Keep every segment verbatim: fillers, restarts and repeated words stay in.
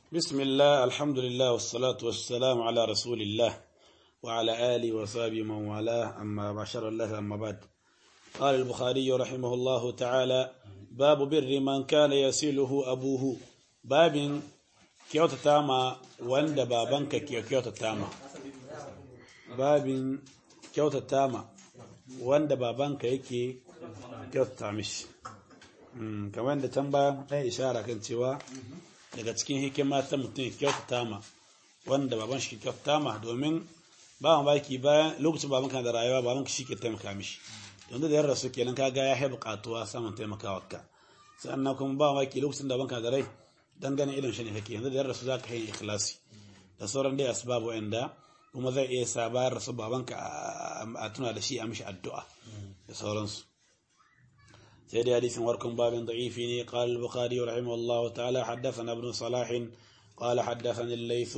بسم الله الحمد لله والصلاة والسلام على رسول الله وعلى آله وصحبه من والاه أما بشر الله أما بعد. قال البخاري رحمه الله تعالى: باب بر من كان يسيله أبوه. باب كيوت تاما وند بابنك كيوت تاما. باب كيوت تاما وند بابنك يكي كيوت تامش. كمان ده تنبا أي إشارة كنت وا daga cikin hikima ta mutum kyautata ma wanda baban shi kyautata ma domin baban baki bayan lokacin baban kan da rayuwa baban shi ke taimaka mishi yanzu da yarda su kenan kaga ya haibu katuwa samun taimakawa ka sannan kuma baban baki lokacin da baban kan da rai dan ganin irin shi ne kake yanzu da yarda su zaka yi ikhlasi da sauran dai asbabu inda kuma zai iya sa bayar rasu baban ka a tuna da shi a mishi addu'a da sauransu. سيدي حديث وركم باب ضعيف. قال البخاري رحمه الله تعالى: حدثنا ابن صلاح قال حدثني الليث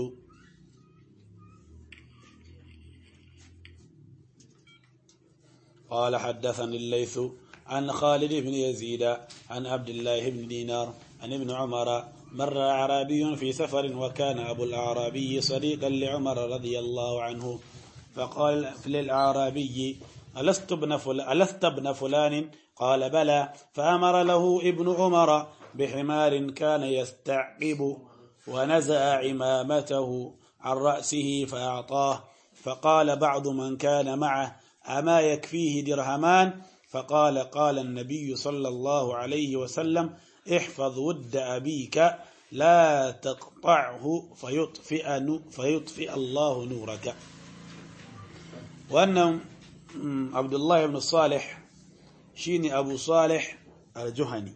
قال حدثني الليث عن خالد بن يزيد عن عبد الله بن دينار عن ابن عمر: مر أعرابي في سفر وكان أبو الأعرابي صديقا لعمر رضي الله عنه، فقال للأعرابي: ألست ابن فلان, ألست ابن فلان؟ قال: بلى. فأمر له ابن عمر بحمار كان يستعقب ونزع عمامته عن رأسه فأعطاه، فقال بعض من كان معه: أما يكفيه درهمان؟ فقال: قال النبي صلى الله عليه وسلم: احفظ ود أبيك لا تقطعه فيطفئ, فيطفئ الله نورك. وأن عبد الله بن صالح شيني أبو صالح الجهني.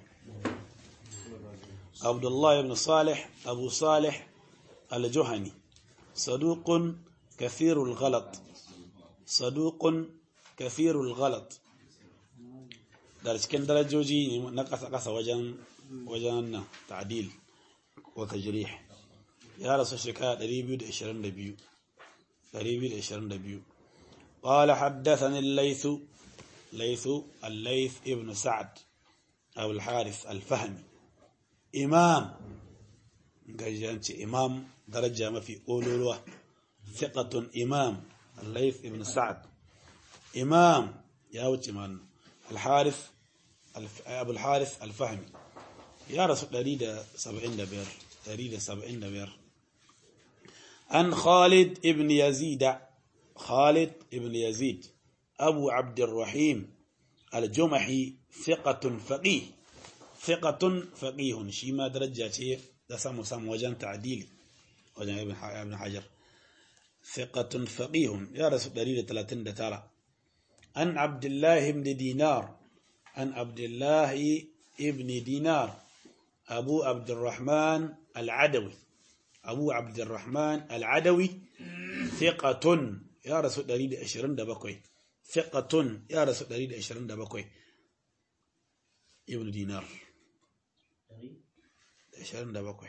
عبد الله بن صالح أبو صالح الجهني صدوق كثير الغلط صدوق كثير الغلط درس كن درجوجي نقص قص وجن وجن تعديل وتجريح. يا رسول شكا دريبيو عشرين دبيو دريبيو عشرين دبيو. قال: حدثني الليث ليث الليث ابن سعد أو الحارث الفهمي إمام جانت إمام درجة ما في أولوة ثقة إمام الليث ابن سعد إمام يا وتمان الحارث أبو الحارث الفهمي. يا رسول دريد سبعين دبير دريد سبعين دبير. عن خالد ابن يزيد خالد ابن يزيد أبو عبد الرحيم الجمحي ثقة فقيه ثقة فقيه شيما درجة ده سامو سامو وجن تعديلي وجن ابن حجر ثقة فقيه. يا رسول دليل ثلاثين ترى. عن عبد الله بن دينار عن عبد الله ابن دينار أبو عبد الرحمن العدوي أبو عبد الرحمن العدوي ثقة. يا رسول دليل عشرين دبكوي ثقة. يا رسول دليل عشرين دبكوي ابن دينار عشرين دبكوي.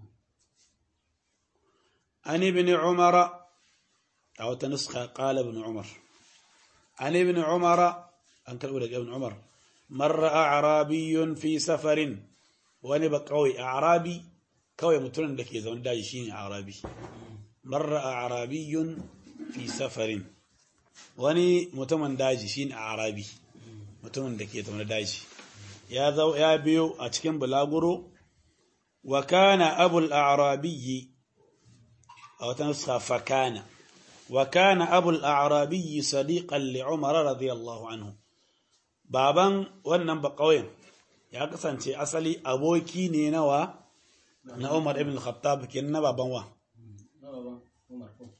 عن ابن عمر أو تنسخة قال ابن عمر عن ابن عمر أنت الأولى ابن عمر: مر أعرابي في سفر. ونبقى قوي أعرابي كوي مترن لك إذا نداي شيني أعرابي. مر أعرابي في سفر wani mutumin daji shine arabi mutumin da ke tauna daji ya zo ya biyo a cikin bulaguro. wa kana abul a'rabi aw tansa fa kana wa kana abul a'rabi sadiqan li umar radiyallahu anhu. baban wannan ba kauyen ya kasance asali aboki ne nawa na Umar ibn al-Khattab kenan na baban wa na baban Umar ko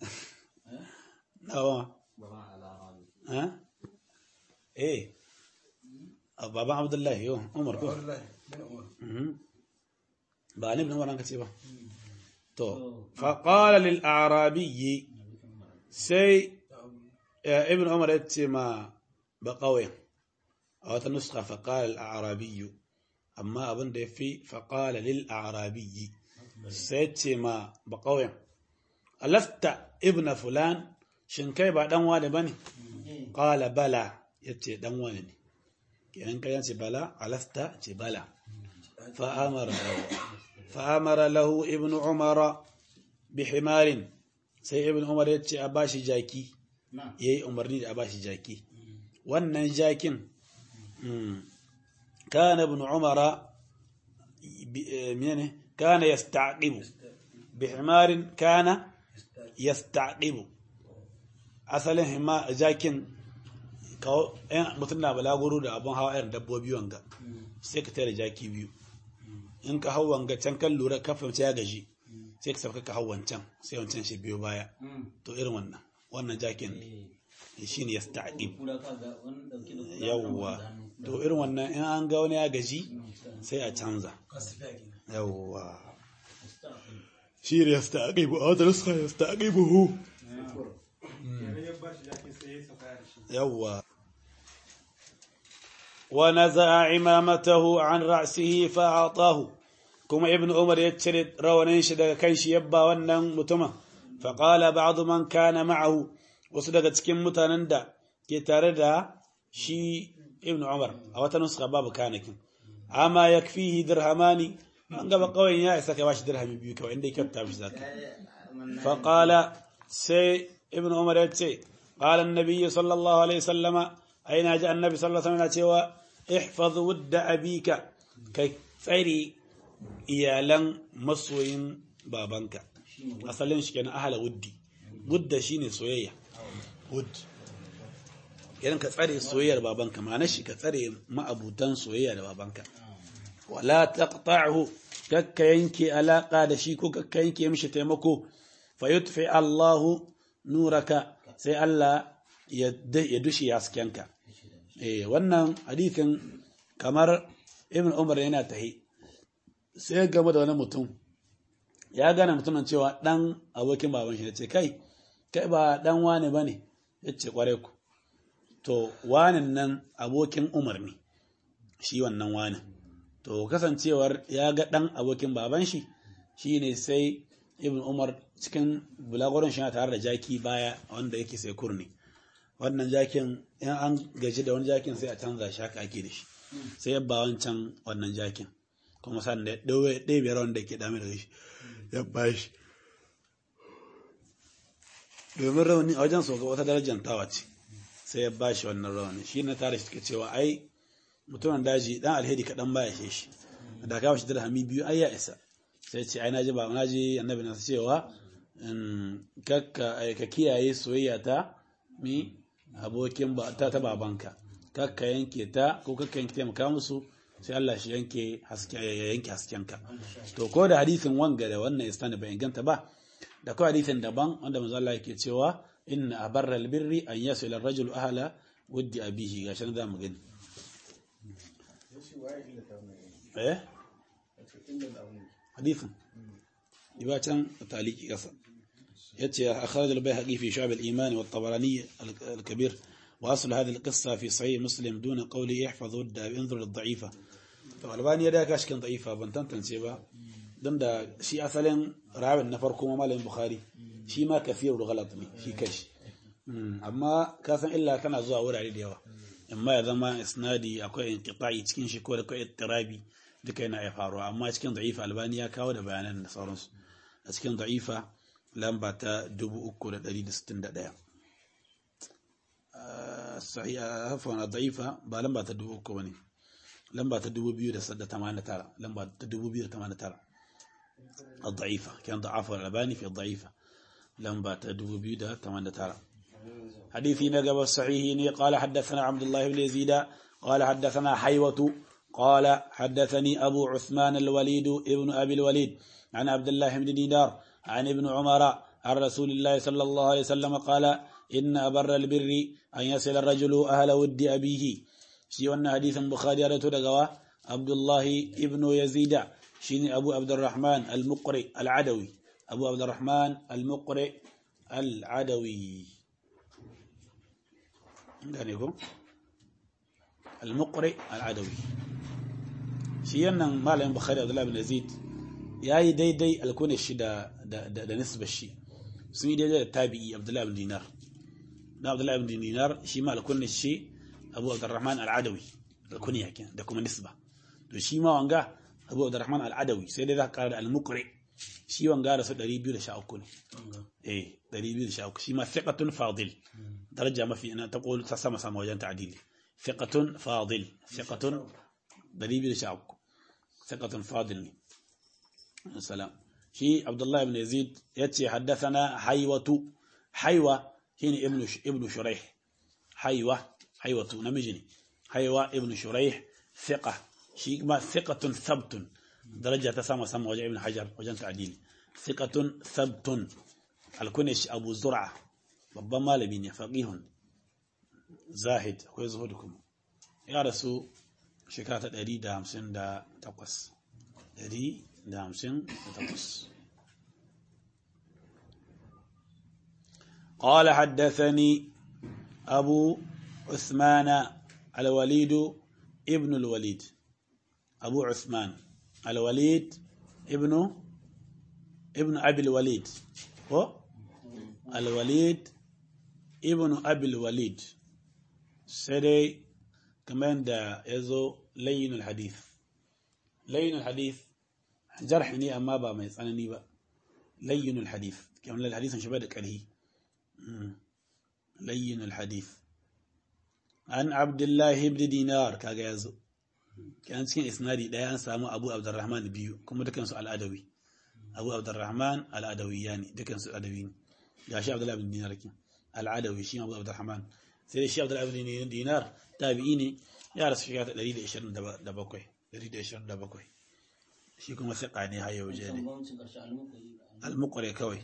nawa ها ايه بابا عبد الله يو عمر كو بان ابن عمر كتبه تو. فقال للاعرابي سي يا ابن عمر اتما بقوي او تنسخه فقال الاعرابي اما ابن ده في فقال للاعرابي سيتما بقوي: ألست ابن فلان؟ shin kai ba dan wani bane? Qala bala, yace dan wani ne. kenan kai yace bala alasta ce bala fa amara فأمر له ابن عمر بحمار سي ابن عمر يتشي أباشي جاكي يي أمرني أباشي جاكي وأن جاكين كان ابن عمر كان يستعقب بحمار كان يستعقب أصله ما جاكين kawo ɗan mutum na balaguro da abin hawa irin dabbobi wanga sai ka tare jaki biyu in ka hau wanga can kan lura kafin ya gaji sai ka sauka ka hau wancan sai wancan shi biyo baya to irin wannan wannan jakin shi ne ya sta'aqib yawwa to irin wannan in an ga wani ya gaji sai a canza yawwa shi ne ya sta'aqib a wata nuska ya sta'aqibuhu yawwa ونزع عمامته عن رأسه فأعطاه كما ابن عمر يتشرد روانين شدق كيش يبا ونن متما فقال بعض من كان معه وصدق تكين متنندا كتاردا شي ابن عمر أو تنسخ باب كانك أما يكفيه درهماني من قبل قوين يا إساك واش درهم بيوك وعندي كتاب ذاك فقال سي ابن عمر يتشي قال النبي صلى الله عليه وسلم أين جاء النبي صلى الله عليه وسلم احفظ ود أبيك كي تسيري إيالا مصوين بابنك أصلا شكنا أهل ودي ود شيني سوية ود يعني كتسيري سوية بابنك ما نشي كتسيري ما أبوتان سوية بابنك ولا تقطعه كك ينكي علاقة دشيكو كك ينكي يمشي تيمكو فيطفئ الله نورك سي الله يدشي ياسكينك eh wannan hadisin kamar Ibn Umar yana tahi sai game da wani mutum ya gane mutumin cewa dan abokin baban shi yace kai kai ba dan wane bane yace kware ku to wanin nan abokin Umar ne shi wannan wani to kasancewar ya ga dan abokin baban shi shine sai Ibn Umar cikin bulagoron shi tare da jaki baya wanda yake sai kurni wannan jakin in an gaji da wani jakin sai a canza shi haka ake da shi sai ya ba wancan wannan jakin kuma san da ɗaya biyar wanda ke dame da shi ya ba shi domin rauni a wajen soga wata darajar tawa ce sai ya ba shi wannan rauni shi na tare shi ke cewa ai mutumin daji dan alheri kaɗan baya shi shi da kawo shi dirhami biyu ai ya isa sai ce ai naji ba naji annabi na cewa ka kiyaye soyayya ta mi abokin ba ta ta babanka kakka yanke ta ko kakka yanke taimaka musu sai Allah shi yanke haske ya yanke haskenka to ko da hadisin wanga da wannan istani bai inganta ba da ko hadisin daban wanda manzo Allah yake cewa inna abarra albirri an yasila ar-rajulu ahla wuddi abihi gashin da mu gani eh hadisin ibatan taliki kasa يأتي أخرج البيهقي في شعب الإيمان والطبراني الكبير وأصل هذه القصة في صحيح مسلم دون قوله يحفظ ود انظر للضعيفة فالباني يداك أشكن ضعيفة بنتان تنسيبها دون دا شيء أصلا رعب النفركم مال البخاري شيء ما كثير الغلط شيء كش أما كاسن إلا كان زاور عليه ديوا أما إذا ما إسنادي أكو انقطاعي تكين شكور أكو اضطرابي دكينا يفاروا أما أشكن ضعيفة الباني كاود بيانا نصارنس أشكن ضعيفة lamba ta dubu uku da ɗari da sittin da ɗaya sahiha hafwan da'ifa ba lamba ta dubu uku bane lamba ta dubu biyu da tamanin da tara lamba ta dubu biyu da tamanin da tara الضعيفة كان ضعفه الألباني في الضعيفة لما تدو بيدا تمانية ترى حديثي نقب الصحيحين قال حدثنا عبد الله بن يزيد قال حدثنا حيوة قال حدثني أبو عثمان الوليد ابن أبي الوليد عن عبد الله بن دينار عن ابن عمر عن رسول الله صلى الله عليه وسلم قال إن أبر البر أن يصل الرجل أهل ود أبيه شيوان حديث بخاري رتو عبد الله ابن يزيد شيني أبو عبد الرحمن المقرئ العدوي أبو عبد الرحمن المقرئ العدوي المقرئ العدوي شيئا مالا بخاري عبد الله بن يزيد yayi daidai alkunin shi da da da nisbar shi sun yi daidai da tabi'i Abdullah ibn Dinar da Abdullah ibn Dinar shi ma alkunin shi Abu Abdurrahman al-Adawi alkunya kenan da kuma nisba to shi ma wanga Abu Abdurrahman al-Adawi sai dai za ka ƙara da al-Muqri shi wanga da su ɗari biyu da sha uku ne eh ɗari biyu da sha uku shi ma thiqatun fadil daraja mafi ina ta qulu ta sama sama wajen ta'dili thiqatun fadil thiqatun ɗari biyu da sha uku thiqatun fadil ne salam shi Abdullah ibn Yazid yace haddathana haywatu haywa shine ibn ibn shuraih haywa haywatu namiji ne haywa ibn shuraih thiqa shi ma thiqatun thabtun daraja ta sama sama wajen ibn hajar wajen ta'dili thiqatun thabtun alkunish abu zur'a babban malami ne faqihun zahid akwai zuhudu kuma ya rasu shekara ta ɗari da hamsin da takwas ɗari da hamsin da takwas قال حدثني أبو عثمان الوليد ابن الوليد أبو عثمان الوليد ابن ابن أبي الوليد هو الوليد ابن أبي الوليد سيدي كمان دا يزو لين الحديث لين الحديث جرحني أما با ما يسألني با لين الحديث كمان الحديث شبادك عليه لين الحديث عن عبد الله بن دينار كاغا يزو كان cikin isnadi daya an samu Abu Abdurrahman biyu kuma dukan su al-Adawi Abu Abdurrahman al-Adawi yani dukan su adawi gashi Abdullah ibn Dinar kin al-Adawi shi Abu Abdurrahman sai shi Abdullah ibn Dinar tabi'i ne ya rasu shekara ɗari da ishirin da bakwai ɗari da ishirin da bakwai shi kuma thiqa ne hayo jere al-Muqri kawai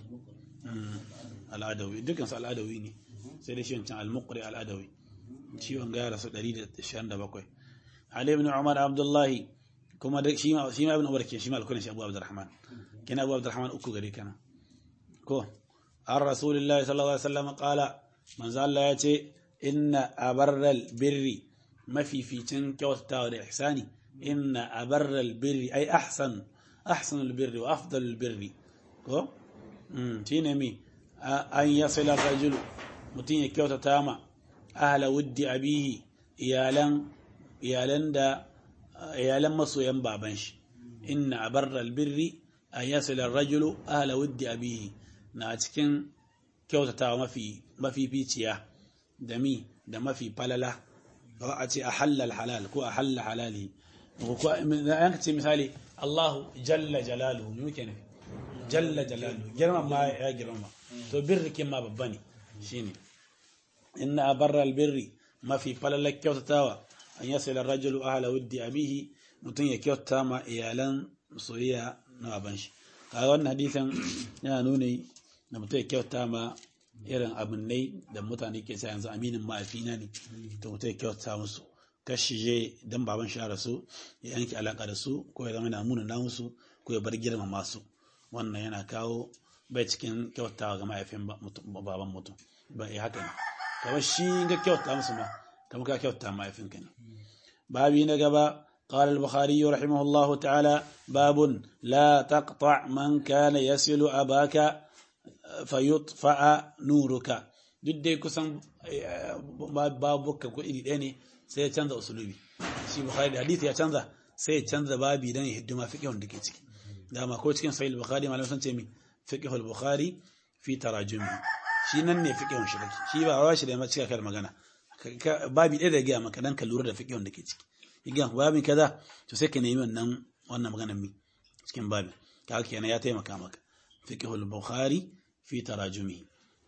al-Adawi dukan su al-Adawi ne sai dai shi wancan al-Muqri al-Adawi shi wanga ya rasu ɗari da ishirin da bakwai Ali ibn Umar Abdullahi kuma da shi ma shi ma ibn Umar ke shi ma alkunin shi Abu Abdurrahman kina Abu Abdurrahman uku gare kana ko ar Rasulullahi sallallahu alaihi wasallam qala manzo Allah ya ce inna abarral birri mafificin kyautatawa da ihsani inna abarral birri ay ahsan ahsanul birri wa afdalul birri ko mm shine mi an yasila rajul mutun ya kyautata ma ahla wuddi abihi iyalan iyalan da iyalan masoyan baban shi inna abarral birri an yasila ar-rajulu ahla wuddi abihi na cikin kyautatawa mafi mafificiya da mi da mafi falala ba a ce ahalla halal ko ahalla halali ko an ce misali Allah jalla jalaluhu muke ne jalla jalaluhu girman ma ya girma to birri kin ma babba ne shine inna abarral birri mafi falala kyautatawa an yasila ar-rajulu ahla wuddi abihi mutun ya kyauta ma iyalan soyayya na baban shi kaga wannan hadisin yana nuni da mutun ya kyauta ma irin abin ne da mutane ke sa yanzu aminin ma'afina ne to mutum ya kyauta musu kashi je dan baban shi rasu ya yanke alaka da su ko ya zama na muna na musu ko ya bar girma masu wannan yana kawo bai cikin kyautawa ga mahaifin baban mutum ba ya haka ne kamar shi ga kyauta musu ma kamar ka kyauta mahaifinka ne babi na gaba قال البخاري رحمه الله تعالى باب لا تقطع من كان يصل أباك fayutfa'a nuruka duk dai kusan babuka ko iri ɗaya ne sai ya canza usulubi shi bukhari da hadisi ya canza sai ya canza babi dan ya hidima fiqhun da ke ciki dama ko cikin sahih bukhari malamai sun ce mi fiqhul bukhari fi tarajumi shi nan ne fiqhun shi kake shi ba rawa shi da cika kar magana babi ɗaya da ga maka dan ka lura da fiqhun da ke ciki idan babin kaza to sai ka nemi wannan wannan maganar mi cikin babin kaga kenan ya taimaka maka fiqhul bukhari في تراجمه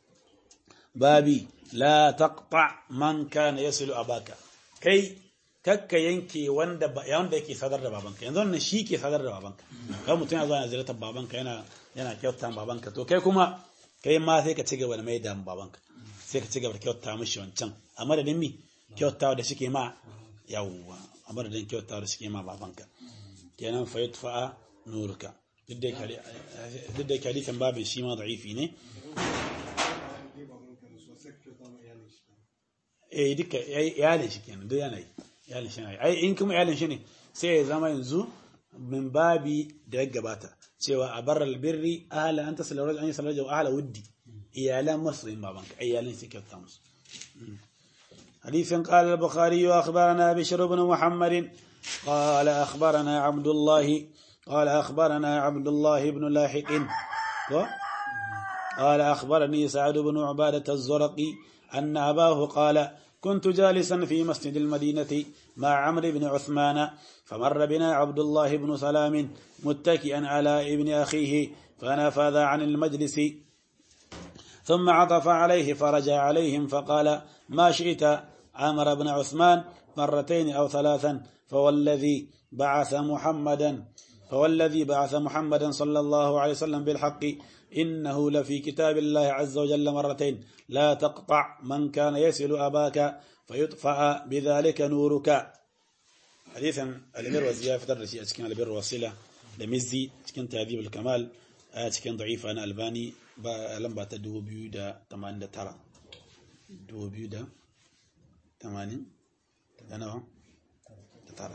بابي لا تقطع من كان يصل أباك كي كك ينكي وند wanda yake sadar da babanka yanzu wannan shi ke sadar da babanka kai mutun ya zo yana ziyartar babanka yana yana kyauta babanka to kai kuma kai ma sai ka cigaba da mai da babanka sai ka cigaba da kyauta mishi wancan a madadin mi kyautawa da shike ma yawwa a madadin kyautawa da shike ma babanka kenan fa yutfa nuruka duk da hadisin babin shi ma da'ifi ne eh duka iyalin shi kenan duk yana yi iyalin shi ne ai in kuma iyalin shi ne sai ya zama yanzu min babi da ya gabata cewa a baral birri ahla anta sallallahu alaihi wasallam ahla wuddi iyalan masoyin babanka iyalan shi kyauta musu حديث قال البخاري وأخبرنا بشر بن محمد قال أخبرنا عبد الله قال أخبرنا عبد الله بن لاحق قال أخبرني سعد بن عبادة الزرقي أن أباه قال كنت جالسا في مسجد المدينة مع عمرو بن عثمان فمر بنا عبد الله بن سلام متكئا على ابن أخيه فنفذ عن المجلس ثم عطف عليه فرجع عليهم فقال ما شئت عمرو بن عثمان مرتين أو ثلاثا فوالذي بعث محمدا فوالذي بعث محمدا صلى الله عليه وسلم بالحق إنه لفي كتاب الله عز وجل مرتين لا تقطع من كان يسل أباك فيطفأ بذلك نورك. حديثا الأمير وزياء فتر رشي أتكين البر والصلة لمزي أتكين تهذيب الكمال أتكين ضعيف أنا ألباني لم تدو بيودا تمانين ترى دو بيودا تمانين أنا ترى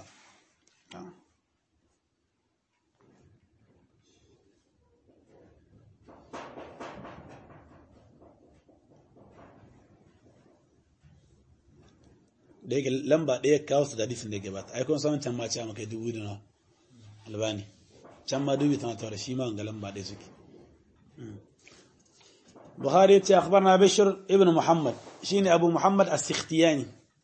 da yake lamba ɗaya kawo su da hadisin da ya gabata ai kun san can ma ce maka dubu da na albani can ma dubu tana tawar shi ma ga lamba ɗaya suke. Bukhari ya ce akhbarna Bishr ibn Muhammad shine Abu Muhammad as-Sikhtiyani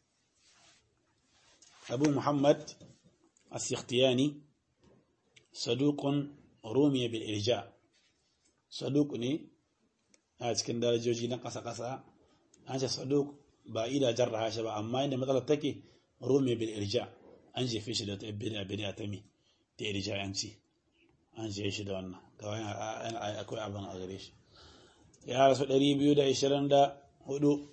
Abu Muhammad as-Sikhtiyani saduqun rumiya bil irja saduq ne a cikin darajoji na kasa kasa an ce saduq ba ida jarraha shi ba amma inda matsalar take rumiya bil irja an jefe shi da bid'a bid'a ta mi ta irja yanci an je shi da wannan kawai akwai abin a gare shi ya rasu ɗari biyu da ashirin da hudu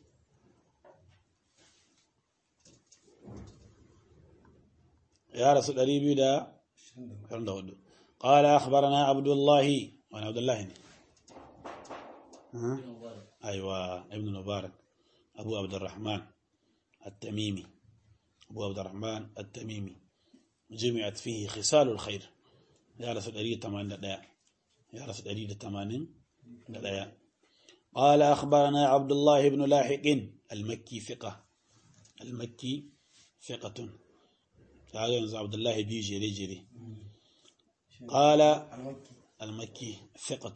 يا رسول الله بيدا عند قال أخبرنا عبد الله وأنا عبد الله ها أيوة ابن المبارك أبو عبد الرحمن التميمي أبو عبد الرحمن التميمي جمعت فيه خصال الخير يا رسول الله تمانين لا يا رسول الله تمانين لا قال أخبرنا عبد الله بن لاحق المكي ثقة المكي ثقة هذا عبد الله بن جري جري قال المكي ثقة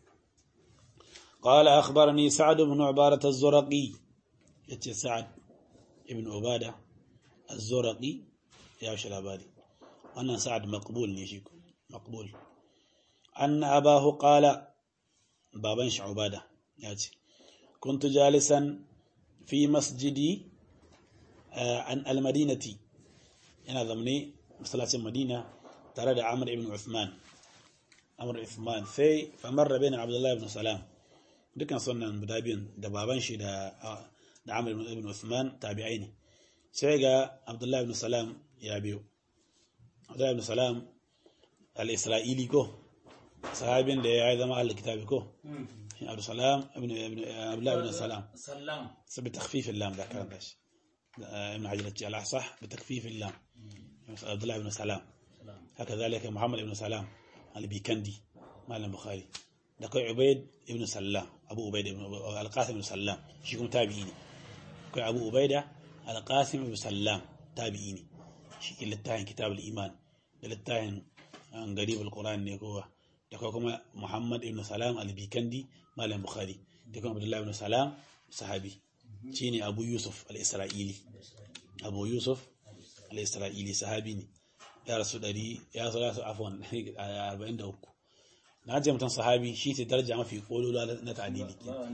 قال أخبرني سعد بن عبادة الزرقي يتي سعد ابن عبادة الزرقي يا شلابادي أنا سعد مقبول نيشيكو مقبول أن أباه قال بابنش عبادة ياتي كنت جالسا في مسجدي عن المدينة أنا ضمني مثلث المدينة ترى عمرو بن عثمان عمرو عثمان في فمر بين عبد الله بن سلام دكان صنن بدابين da baban shi da da Amr ibn Uthman tabi'aini sai ga Abdullah ibn Salam ya biyo Abdullah ibn Salam al-Isra'ili ko sahabin da ya zama al-kitabi ko Abdul Salam ibn Abdullah ibn Salam Salam sabi takhfif al-lam da kan dashi ibn Hajar al-Ahsah bi takhfif al-lam عبد الله بن سلام هكذلك محمد بن سلام البيكندي مال البخاري دكوي عبيد بن سلام ابو عبيد بن القاسم بن سلام شيكم تابعيني كوي ابو عبيده القاسم بن سلام تابعيني شي للتاين كتاب الايمان للتاين غريب القران ne kowa دكوي kuma محمد بن سلام البيكندي مال البخاري دكوي عبد الله بن سلام صحابي شيني ابو يوسف الاسرائيلي ابو يوسف الإسرائيلي صحابيني يا رسول الله يا رسول الله عفوا أربعين دوك ناجي متن صحابي شيء درجة ما في قولوا لا نتعديلي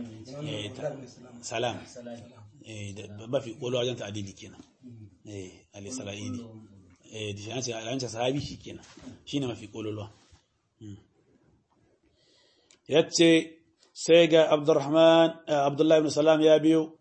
سلام ما في قولوا لا نتعديلي كنا الإسرائيلي دي أنت أنت صحابي شيء كنا شيء ما في قولوا له يتي سيجا عبد الرحمن عبد الله بن سلام يا بيو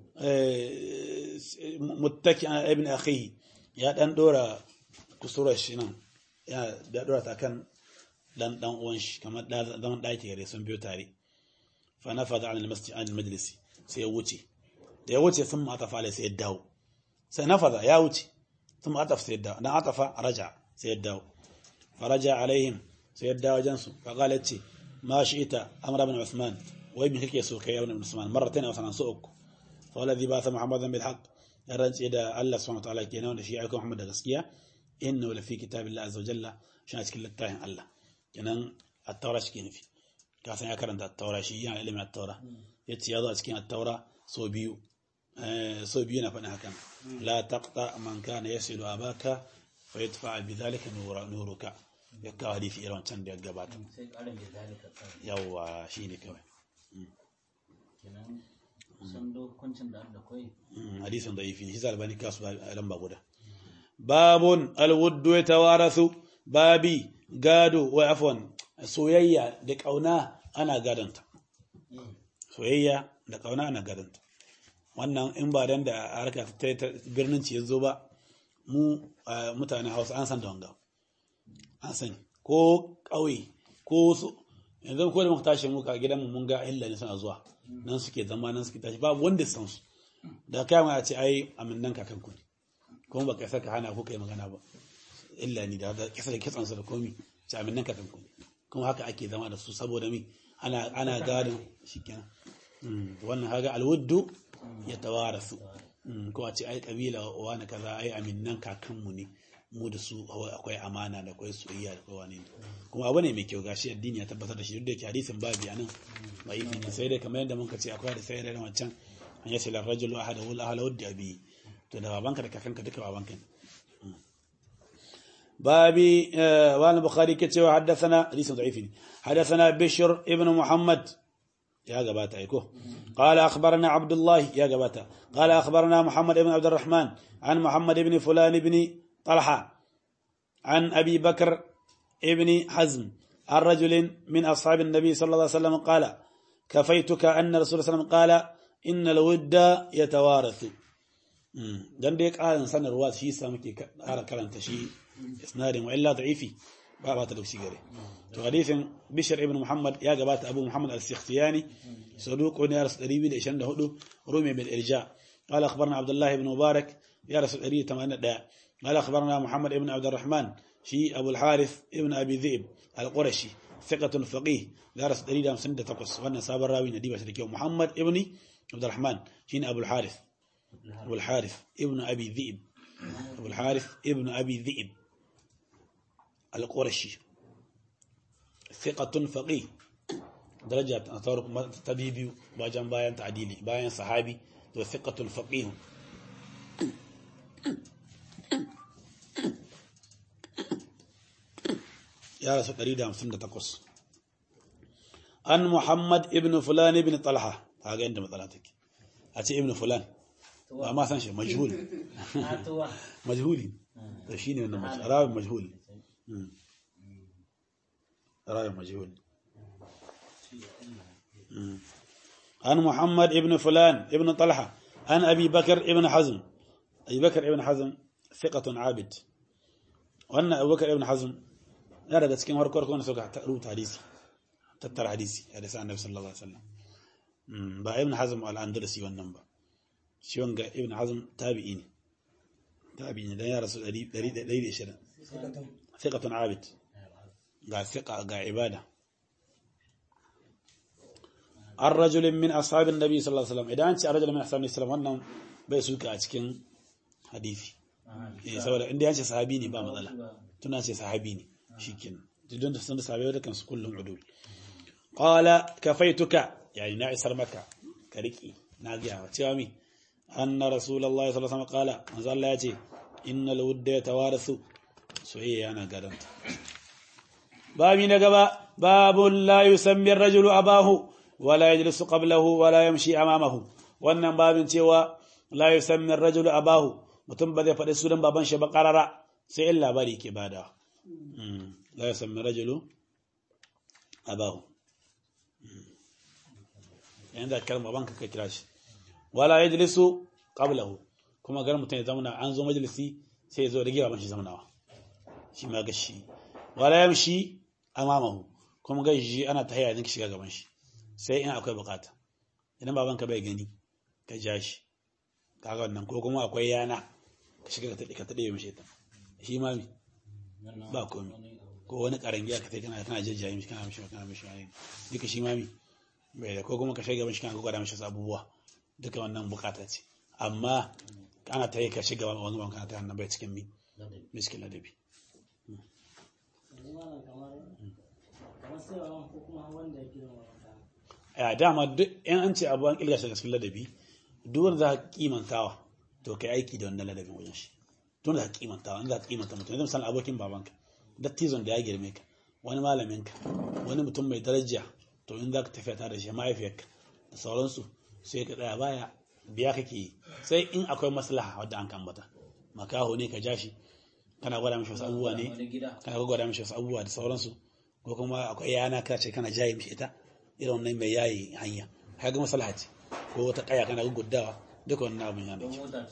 متكئ على ابن أخيه ya dan dora kusurar shi nan ya da dora ta kan dan dan uwan shi kamar da zaman daki gare sun biyo tare fa nafada an almasjid an almajlisi sai ya wuce da ya wuce sun atafa alai sai ya dawo sai nafada ya wuce sun atafa sai ya dawo dan atafa raja sai ya dawo faraja alaihim sai ya dawo jansu fa qala ce ma shi'ita amr ibn uthman wai me kake so kai ibn uthman marratayn aw sanan su uku fa alladhi ba'atha muhammadan bil haqq ya rantse da Allah subhanahu wataala kenan wanda shi ya aika Muhammad da gaskiya inna la fi kitabillahi azza wa jalla shi a cikin littafin Allah kenan at-taura shi ke nufi ka san ya karanta at-taura shi yana ilimin at-taura yace ya zo a cikin at-taura so biyu eh so biyu na faɗin hakan la taqta man kana yasilu abaka fa yadfa bi dhalika nuruka ya kawo hadisi irin wancan da ya gabata sai karin da zalika yawa shine kawai kenan san dokuncin da da kai hadisin da'ifi shi zalbani kasu lamba guda babun alwuddu yatawarathu babi gado wa afwan soyayya da kauna ana gadanta soyayya da kauna ana gadanta wannan in ba dan da harka ta birnin ci yazo ba mu mutanen Hausa an san da wanga an sani ko kauye ko su yanzu ko da muka tashi muka gidan mu mun ga illa ne suna zuwa nan suke zama nan suke tashi babu wanda san su da kai ma ce ai aminnan kakan ku ne kuma baka saka hana ku kai magana ba illa ni da kisa da kitsan su da komi ce aminnan kakan ku ne kuma haka ake zama da su saboda mi ana ana gadon shikenan wannan haga alwuddu yatawarasu ko a ce ai kabila wani kaza ai aminnan kakan mu ne mu da su akwai amana da akwai soyayya da kowa ne kuma abu ne mai kyau gashi addini ya tabbatar da shi duk da yake hadisin babu anan bai yi sai dai kamar yadda muka ce akwai da sai da wancan an yace la rajulu ahadahu la ahla wadda abi to da babanka da kakanka duka babanka babi wal bukhari ke cewa haddathana hadisin da'ifi haddathana bishr ibn muhammad يا جبات أيكو قال أخبرنا عبد الله يا جبات قال أخبرنا محمد بن عبد الرحمن عن محمد بن فلان بن طلحة عن أبي بكر ابن حزم عن رجل من أصحاب النبي صلى الله عليه وسلم قال كفيتك أن رسول الله صلى الله عليه وسلم قال إن الود يتوارث dan dai ƙarin sanarwa shi yasa muke ƙara karanta shi isnadin wa illa da'ifi ba ba ta dauki gare to hadisin Bishr ibn Muhammad ya gabata Abu Muhammad al-Sikhtiyani saduq ne ras ɗari biyu da ishirin da hudu rumi bil irja qala akhbarna Abdullah ibn Mubarak ya ras ɗari tamanin da ɗaya qala akhbarna Muhammad ibn Abd الرحمن shi Abu al-Harith ibn Abi Dhi'b al-Qurashi thiqatun faqih ya ras ɗari da hamsin da takwas wannan sabon rawi ne diba shi da kyau Muhammad ibn Abd الرحمن shine Abu al-Harith Abu al-Harith ibn Abi Dhi'b Abu al-Harith ibn Abi Dhi'b القرشي ثقة فقيه درجة أطارق تبيبي باجان بايان تعديلي بايان صحابي وثقة فقيه يا رسول أريد سنة تقص أن محمد ابن فلان ابن طلحة هذا عندما طلعتك أتي ابن فلان ما سنشي مجهول مجهولي تشيني من راوي مجهول راوي مجهول عن محمد ابن فلان ابن طلحة عن أبي بكر ابن حزم أبي بكر ابن حزم ثقة عابد وأن أبو بكر ابن حزم يرى ده سكين وركور كون سوق روت حديثي تتر حديثي حديث عن النبي صلى الله عليه وسلم با ابن حزم الأندلسي والنبا شون ابن حزم تابعين تابعين ده يا رسول الله دري دري إشارة ثقة عابد قال ثقة قال عبادة الرجل من أصحاب النبي صلى الله عليه وسلم إذا أنت الرجل من أصحاب النبي صلى الله عليه وسلم وأنهم بيسوك أتكين حديثي إيه سواء عندي أنت صحابيني با مضلا تنا أنت صحابيني شيكين تدون تفسد صحابي ولا كان كلهم عدول قال كفيتك يعني ناعي سرمك كريكي ناقيا تيامي أن رسول الله صلى الله عليه وسلم قال نزل الله يأتي إن الود يتوارث سوية أنا قدمت بابي نقبا باب لا يسمي الرجل أباه ولا يجلس قبله ولا يمشي أمامه وأن باب تيوى لا يسمي الرجل أباه متن بذي فالسودان بابان شبا قرر سئلا باريك بادا لا يسمي الرجل أباه يعني ذا الكلام بابان كتراش ولا يجلس قبله كما قال متن زمنا عنزو مجلسي سيزو رجي بابان شي زمنا شي ما قشي ولا يمشي أمامه كما قال جي أنا تحيا ذنك شي قابان شي sai in akwai bukata idan babanka bai gani ka ja shi kaga wannan ko kuma akwai yana ka shiga ka tade ka tade mishi ta shi ma mi ba komai ko wani karangiya ka sai kana kana jajjaye mishi kana mishi kana mishi duka shi ma mi bai da ko kuma ka shiga mishi kana gwada mishi abubuwa duka wannan bukata ce amma kana tayi ka shiga wani ban kana ta hannan bai cikin mi bai cikin ladabi a dama duk yan an ce abu an kilga shi cikin ladabi duk wanda za ka kimantawa to kai aiki da wannan ladabin wajen shi tun da ka kimantawa in za ka kimanta mutum yanzu misali abokin babanka dattizon da ya girme ka wani malaminka wani mutum mai daraja to in za ka tafiya tare da shi mahaifiyarka da sauransu sai ka tsaya baya biya kake yi sai in akwai maslaha wadda an kambata makaho ne ka ja shi kana gwada mishi wasu abubuwa ne kana gwada mishi wasu abubuwa da sauransu ko kuma akwai yana ka ce kana jaye mishi ita irin wannan mai yayi hanya kaga maslaha ce ko wata kaya kana guddawa duka wannan abun yana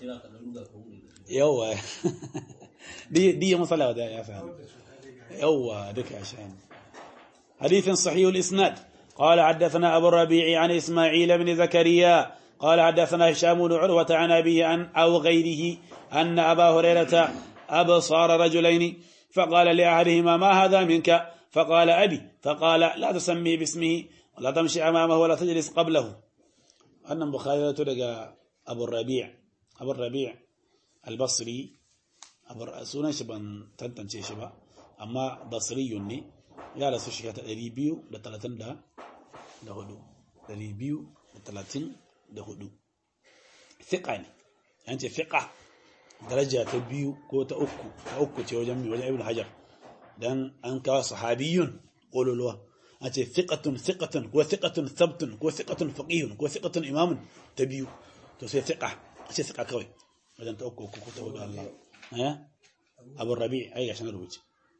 yawa دي دي مصلى وده يا فهم يوا دك عشان حديث صحيح الإسناد قال حدثنا أبو الربيع عن إسماعيل بن زكريا قال حدثنا هشام بن عروة عن أبيه عن أو غيره أن أبا هريرة أبصار رجلين فقال لأحدهما ما هذا منك فقال أبي فقال لا تسمي باسمه ولا تمشي أمامه ولا تجلس قبله أن البخاري تلقى أبو الربيع أبو الربيع البصري sunan shi ban tantance shi ba amma basriyun ne ya rasu shi ta ɗari biyu da talatin da hudu ɗari biyu da talatin da hudu fiƙa ne yan ce fiƙa daraja ta biyu ko ta uku ta uku ce wajen mai wajen ibn hajar dan an kawo sahabiyun ƙololuwa an ce fiƙatun fiƙatun ko fiƙatun sabtun ko fiƙatun faƙihun ko fiƙatun imamun ta biyu to sai fiƙa a ce fiƙa kawai wajen ta uku ko ta hudu Allah أبو الربيع أي عشان نروج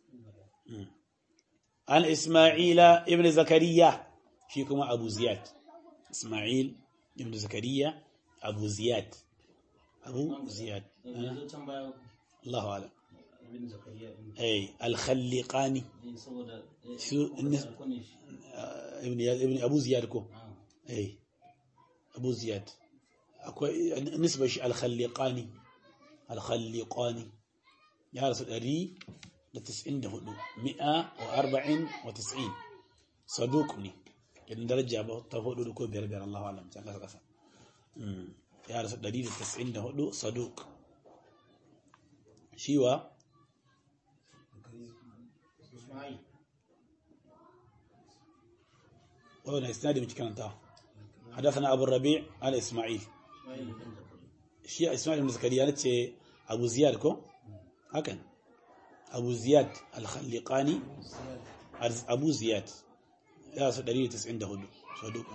عن إسماعيل ابن زكريا فيكم أبو زياد إسماعيل ابن زكريا أبو زياد أبو زياد الله أعلم أي الخلقاني شو ابن ابن أبو زياد كو أي أبو زياد أكو نسبة الخلقاني الخلقاني يا رسول أري لتسعين دهولو مئة وأربعين وتسعين صدوقني إن درجة تفوق لكم بير بير الله أعلم تعالى قصة يا رسول أري لتسعين دهولو صدوق شيوا وهنا إسنادي متكلم تاه حدثنا أبو الربيع على إسماعيل شيء إسماعيل بن زكريا نتي أبو زياد كو هكذا أبو زياد الخلقاني أبو زياد يا صدري تسعين دهود صدوق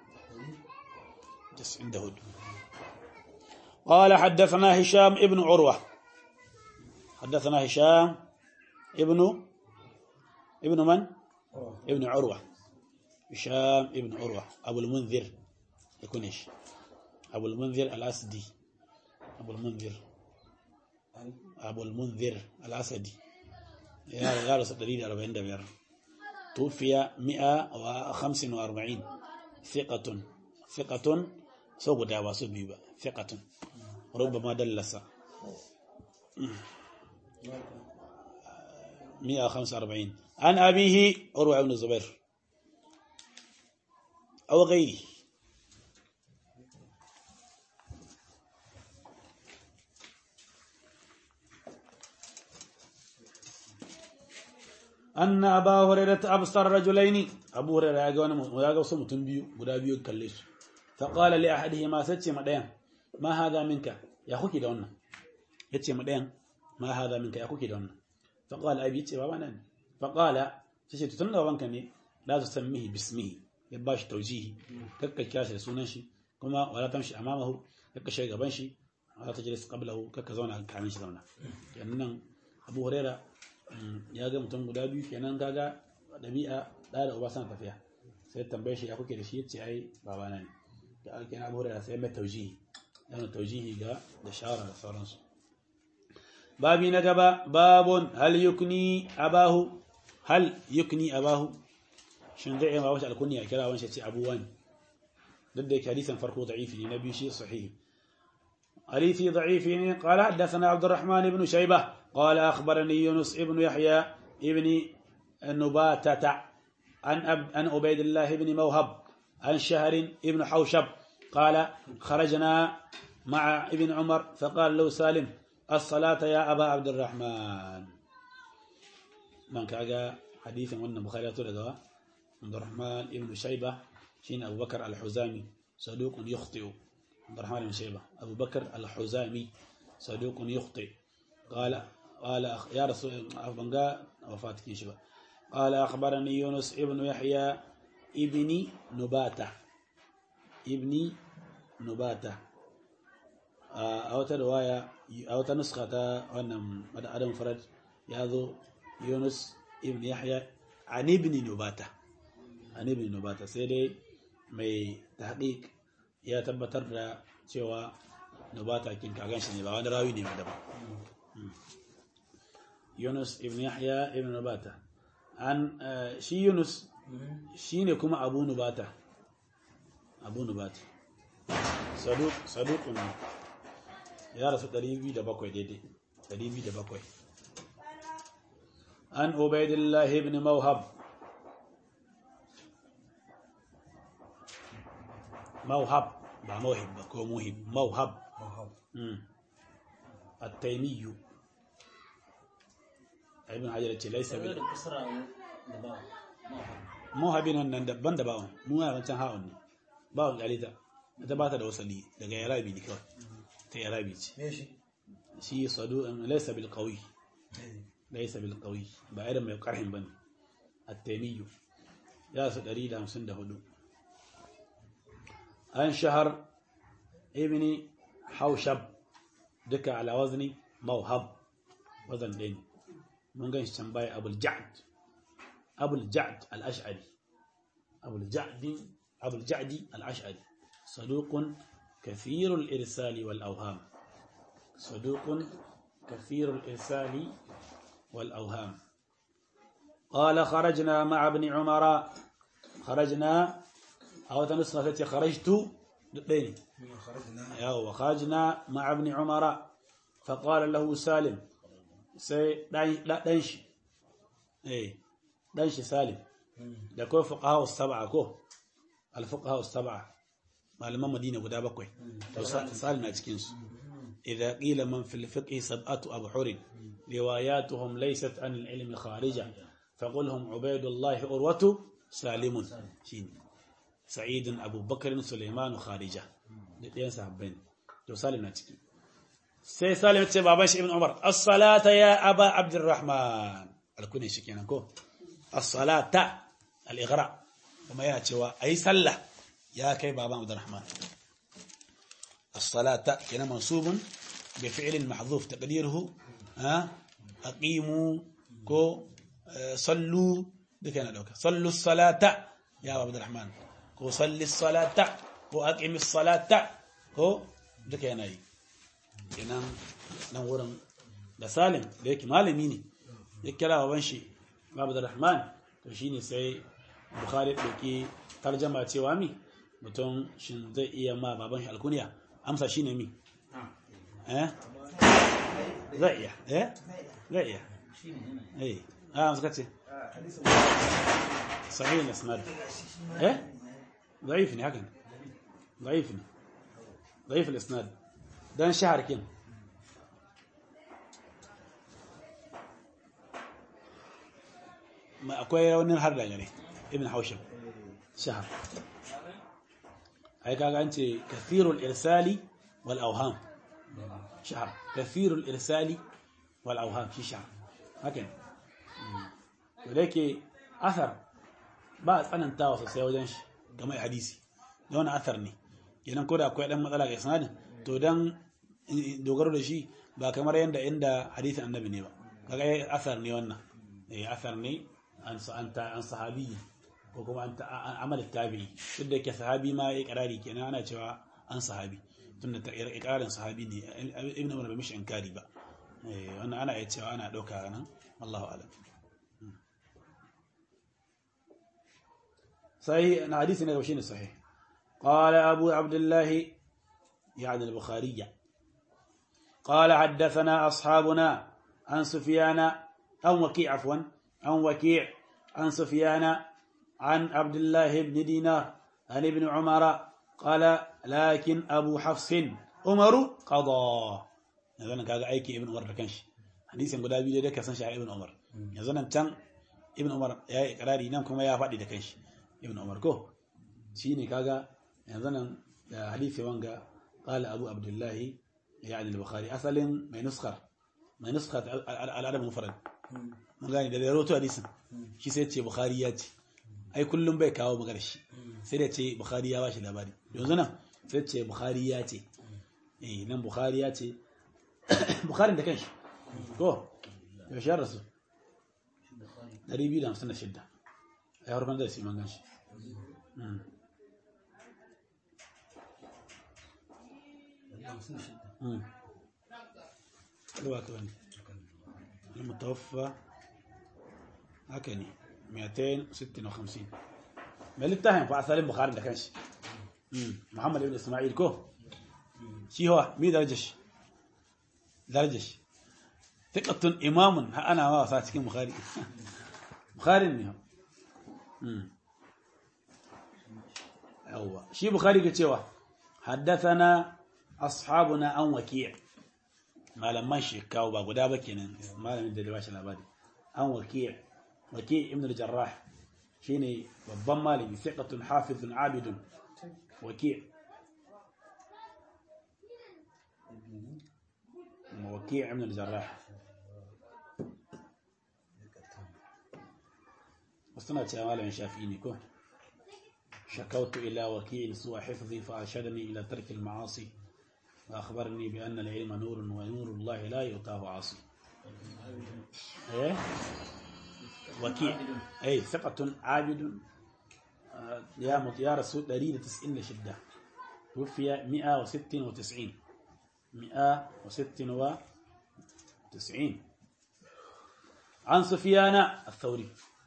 تسعين دهود قال حدثنا هشام ابن عروة حدثنا هشام ابن ابن من ابن عروة هشام ابن عروة أبو المنذر يكون إيش أبو المنذر الأسدي أبو المنذر أبو المنذر الأسدي يا رسول دليل أربعين دبير توفي مئة وخمس وأربعين ثقة ثقة سوق دعوة سبيبة ثقة ربما دلس مئة وخمسة وأربعين عن أبيه أروع بن الزبير أو غيره أن أبا هريرة أبصر رجلين أبو هريرة يقول يا قوم تنبيو بدابيو كليش فقال لأحدهما ستي مدين ما هذا منك يا أخوك دون يتي مدين ما هذا منك يا أخوك دون فقال أبي يتي بابانا فقال تشي تتنى بانكني لا تسميه باسمه يباش توجيهي كك كاش سونشي كما ولا تمشي أمامه كك شيء غبنشي ولا تجلس قبله كك زونا كامش زونا يعني أبو هريرة ya ga mutum guda biyu kenan kaga dabi'a da da uba sana tafiya sai tambaye shi ya kuke da shi yace ai babana ne da alkin Abu Hurairah sai mai taujihi yana taujihi ga da shawara da sauransu babi na gaba babun hal yukni abahu hal yukni abahu shin zai yi ma wata alkunya kira wani ce abu wani duk da hadisin farko da'ifi ne na biyu shi sahihi حديث ضعيف قال حدثنا عبد الرحمن بن شيبة قال أخبرني يونس ابن يحيى ابن النباتة عن عن عبيد الله بن موهب عن شهر ابن حوشب قال خرجنا مع ابن عمر فقال له سالم الصلاة يا أبا عبد الرحمن من كاجا حديث من البخاري تقول عبد الرحمن ابن شيبة شين أبو بكر الحزامي صدوق يخطئ. عبد الرحمن بن شيبة أبو بكر الحزامي صدوق يخطئ. قال قال يا رسول الله وفاتك شبه قال أخبرني يونس ابن يحيى ابن نباتة ابن نباتة أو رواية أو نسخة أن أدم فرد ياذو يونس ابن يحيى عن ابن نباتة عن ابن نباتة سيدي مي تحقيق يا تبتر da cewa nubata kin kagan shi ne ba wani rawi ne mai daban Yunus ibn Yahya ibn Nubata an shi Yunus shine kuma Abu Nubata Abu Nubata saduq saduqun ya rasu ɗari biyu da bakwai daidai ɗari biyu da bakwai an Ubaydillah ibn Mawhab Mawhab ba Mawhib ba ko Muhib Mawhab التيمي ابن حجر ليس بال موهبين wannan daban da bawon mu ya wancan ha'un ne bawon galita ita ba ta da wasali daga yarabi ne kawai ta yarabi ce shi sadu laysa bil qawi laysa bil qawi ba irin mai karhin bane at-taymi ya su ɗari da hamsin da hudu an shahar ibni haushab duka ala wazni mawhab wazan ɗaya ne mun gan shi can baya abul ja'd abul ja'd al-ash'ari abul ja'd abul ja'di al-ash'ari saduqun kathir al-irsal wal awham saduqun kathir al-irsal wal awham قال خرجنا مع ابن عمر خرجنا أو تنسخة خرجت دين يا وخرجنا مع ابن عمر فقال له سالم سي لا دنش اي دنش سالم da ko fuqaha as-sab'a ko al-fuqaha as-sab'a malaman Madina guda bakwai to salim a cikin su idza qila man fil fiqh sab'atu abhur riwayatuhum laysat an al-ilm kharija faqulhum ubaydullah urwatu salimun shine sa'id abu bakr sulaiman kharija da ɗayan sahabbai to salim na ciki sai salim ce baban shi ibn umar as-salata ya aba abdurrahman alkune shi kenan ko as-salata al-ighra kuma yana cewa ayi sallah ya kai baban abdurrahman as-salata kenan mansubun bi fi'lin mahdhuf taqdiruhu ha aqimu ko sallu duka yana dauka sallu as-salata ya aba abdurrahman ko salli as-salata ko aqimi as-salata ko duka yana yi kenan nan wurin da salim da yake malami ne ya kira baban shi babu da rahman to shine sai bukhari dauki tarjama cewa mi mutum shin zai iya ma baban shi alkunya amsa shine mi eh zai iya eh zai iya eh ah amsa kace sahih al-isnad eh ضعيف ne hakan ضعيف ne ضعيف الاسناد dan shahar kin ma akwai raunin har da gare ibn haushab shahar ai kaga an ce kathirul irsali wal awham shahar kathirul irsali wal awham shi shahar hakan to dake athar ba tsanantawa sosai wajen shi kamar hadisi don athar ne kenan ko da akwai dan matsala ga isnadin to dan dogaro da shi ba kamar yanda inda hadisin annabi ne ba kaga asar ne wannan eh asar ne an anta an sahabi ko kuma anta amal tabi'i duk da ke sahabi ma yayi karari kenan ana cewa an sahabi tunda ta ikrarin sahabi ne ibnu umar bai mishi inkari ba eh wannan ana iya cewa ana dauka nan Allahu a'lam sai na hadisi ne da shi ne sahih قال أبو عبد الله يعني البخاري قال حدثنا أصحابنا عن سفيان أو وكيع عفوا عن وكيع عن سفيان عن عبد الله بن دينار عن ابن عمر قال لكن أبو حفص عمر قضى yanzu nan kaga aiki ibn umar da kanshi hadisin guda biyu da ka san shi a ibn umar yanzu nan can ibn umar ya yi ikrari nan kuma ya faɗi da kanshi ibn umar ko shine kaga yanzu nan da hadisi wanga qala abu abdullahi yani al-bukhari asalin mai nuskar mai nuskar al-adab mufrad mun gani da rawato hadisin shi sai ce bukhari ya ce ai kullum bai kawo magana shi sai da ce bukhari ya bashi labari yanzu nan sai ce bukhari ya ce eh nan bukhari ya ce bukhari da kanshi ko ya shar rasu dari biyu da hamsin da shida ai harfan da shi man ganshi امم الواكب المتوفى هكني مئتين وستة وخمسين ما اللي اتهم في سالم بخاري ده كانش محمد بن اسماعيل كو شي هو مي درجش درجش ثقة إمام أنا ما صار cikin بخاري بخاري ne امم هو شي بخاري كتشوا حدثنا أصحابنا أن وكيع ما لما شكاو با غدا با kenan malamin da bashi labari an waki' waki' ibn al-jarrah shine babban malami thiqatun hafizun abidun waki' waki' ibn al-jarrah wasana ce malamin shafi'i ne ko شكوت إلى وكيع سوء حفظي فأرشدني إلى ترك المعاصي وأخبرني بأن العلم نور ونور الله لا يؤتاه عاصي. إيه؟ وكيع أي ثقة عابد يا يا رسول دليل تسعين شدة توفي مئة وستة وتسعين مئة وستة وتسعين عن سفيان الثوري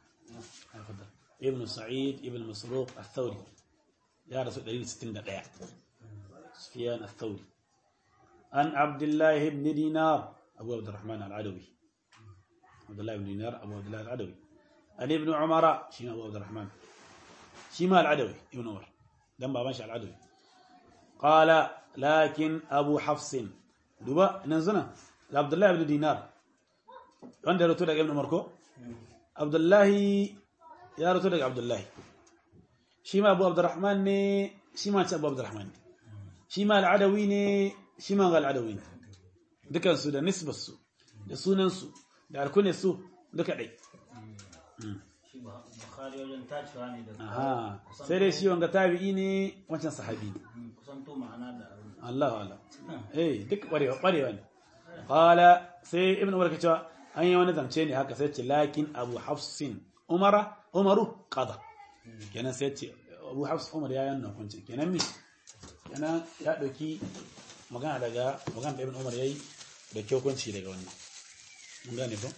ابن سعيد ابن مسروق الثوري يا رسول دليل ستين دقيقة سفيان الثوري عن عبد الله بن دينار أبو عبد الرحمن العدوي عبد الله بن دينار أبو عبد الله العدوي عن ابن عمر شيما أبو عبد الرحمن شيما العدوي ابن عمر دم بابنش العدوي قال لكن أبو حفص دبا ننزنا عبد الله بن دينار عند رسول ابن عمر عبد الله يا رسول عبد الله شيما أبو عبد الرحمن ني شيما أبو عبد الرحمن شيما العدوي ني شيما قال العدوي دكان سو ده نسبة سو ده سنن سو ده الكون سو دكا دي Bukhari wajen tacewa ne da aha sai dai shi wanga tabi'i ne wancan sahabi kusanto ma'ana da Allahu Allah eh duk kwarewa kwarewa ne qala sai ibnu umar kace an yi wani zance ne haka sai ce lakin abu hafsin umara umaru qada kenan sai ce abu hafs umar ya yanna hukunci kenan mi kenan ya dauki magana daga magana da ibnu umar yayi da hukunci daga wannan mun gane ko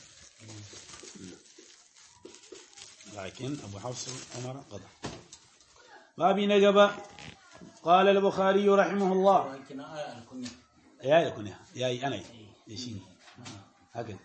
لكن أبو حفص عمر قضى بابي نجبة قال البخاري رحمه الله ولكن آية الكنية يا يكون يا أنا يشين هكذا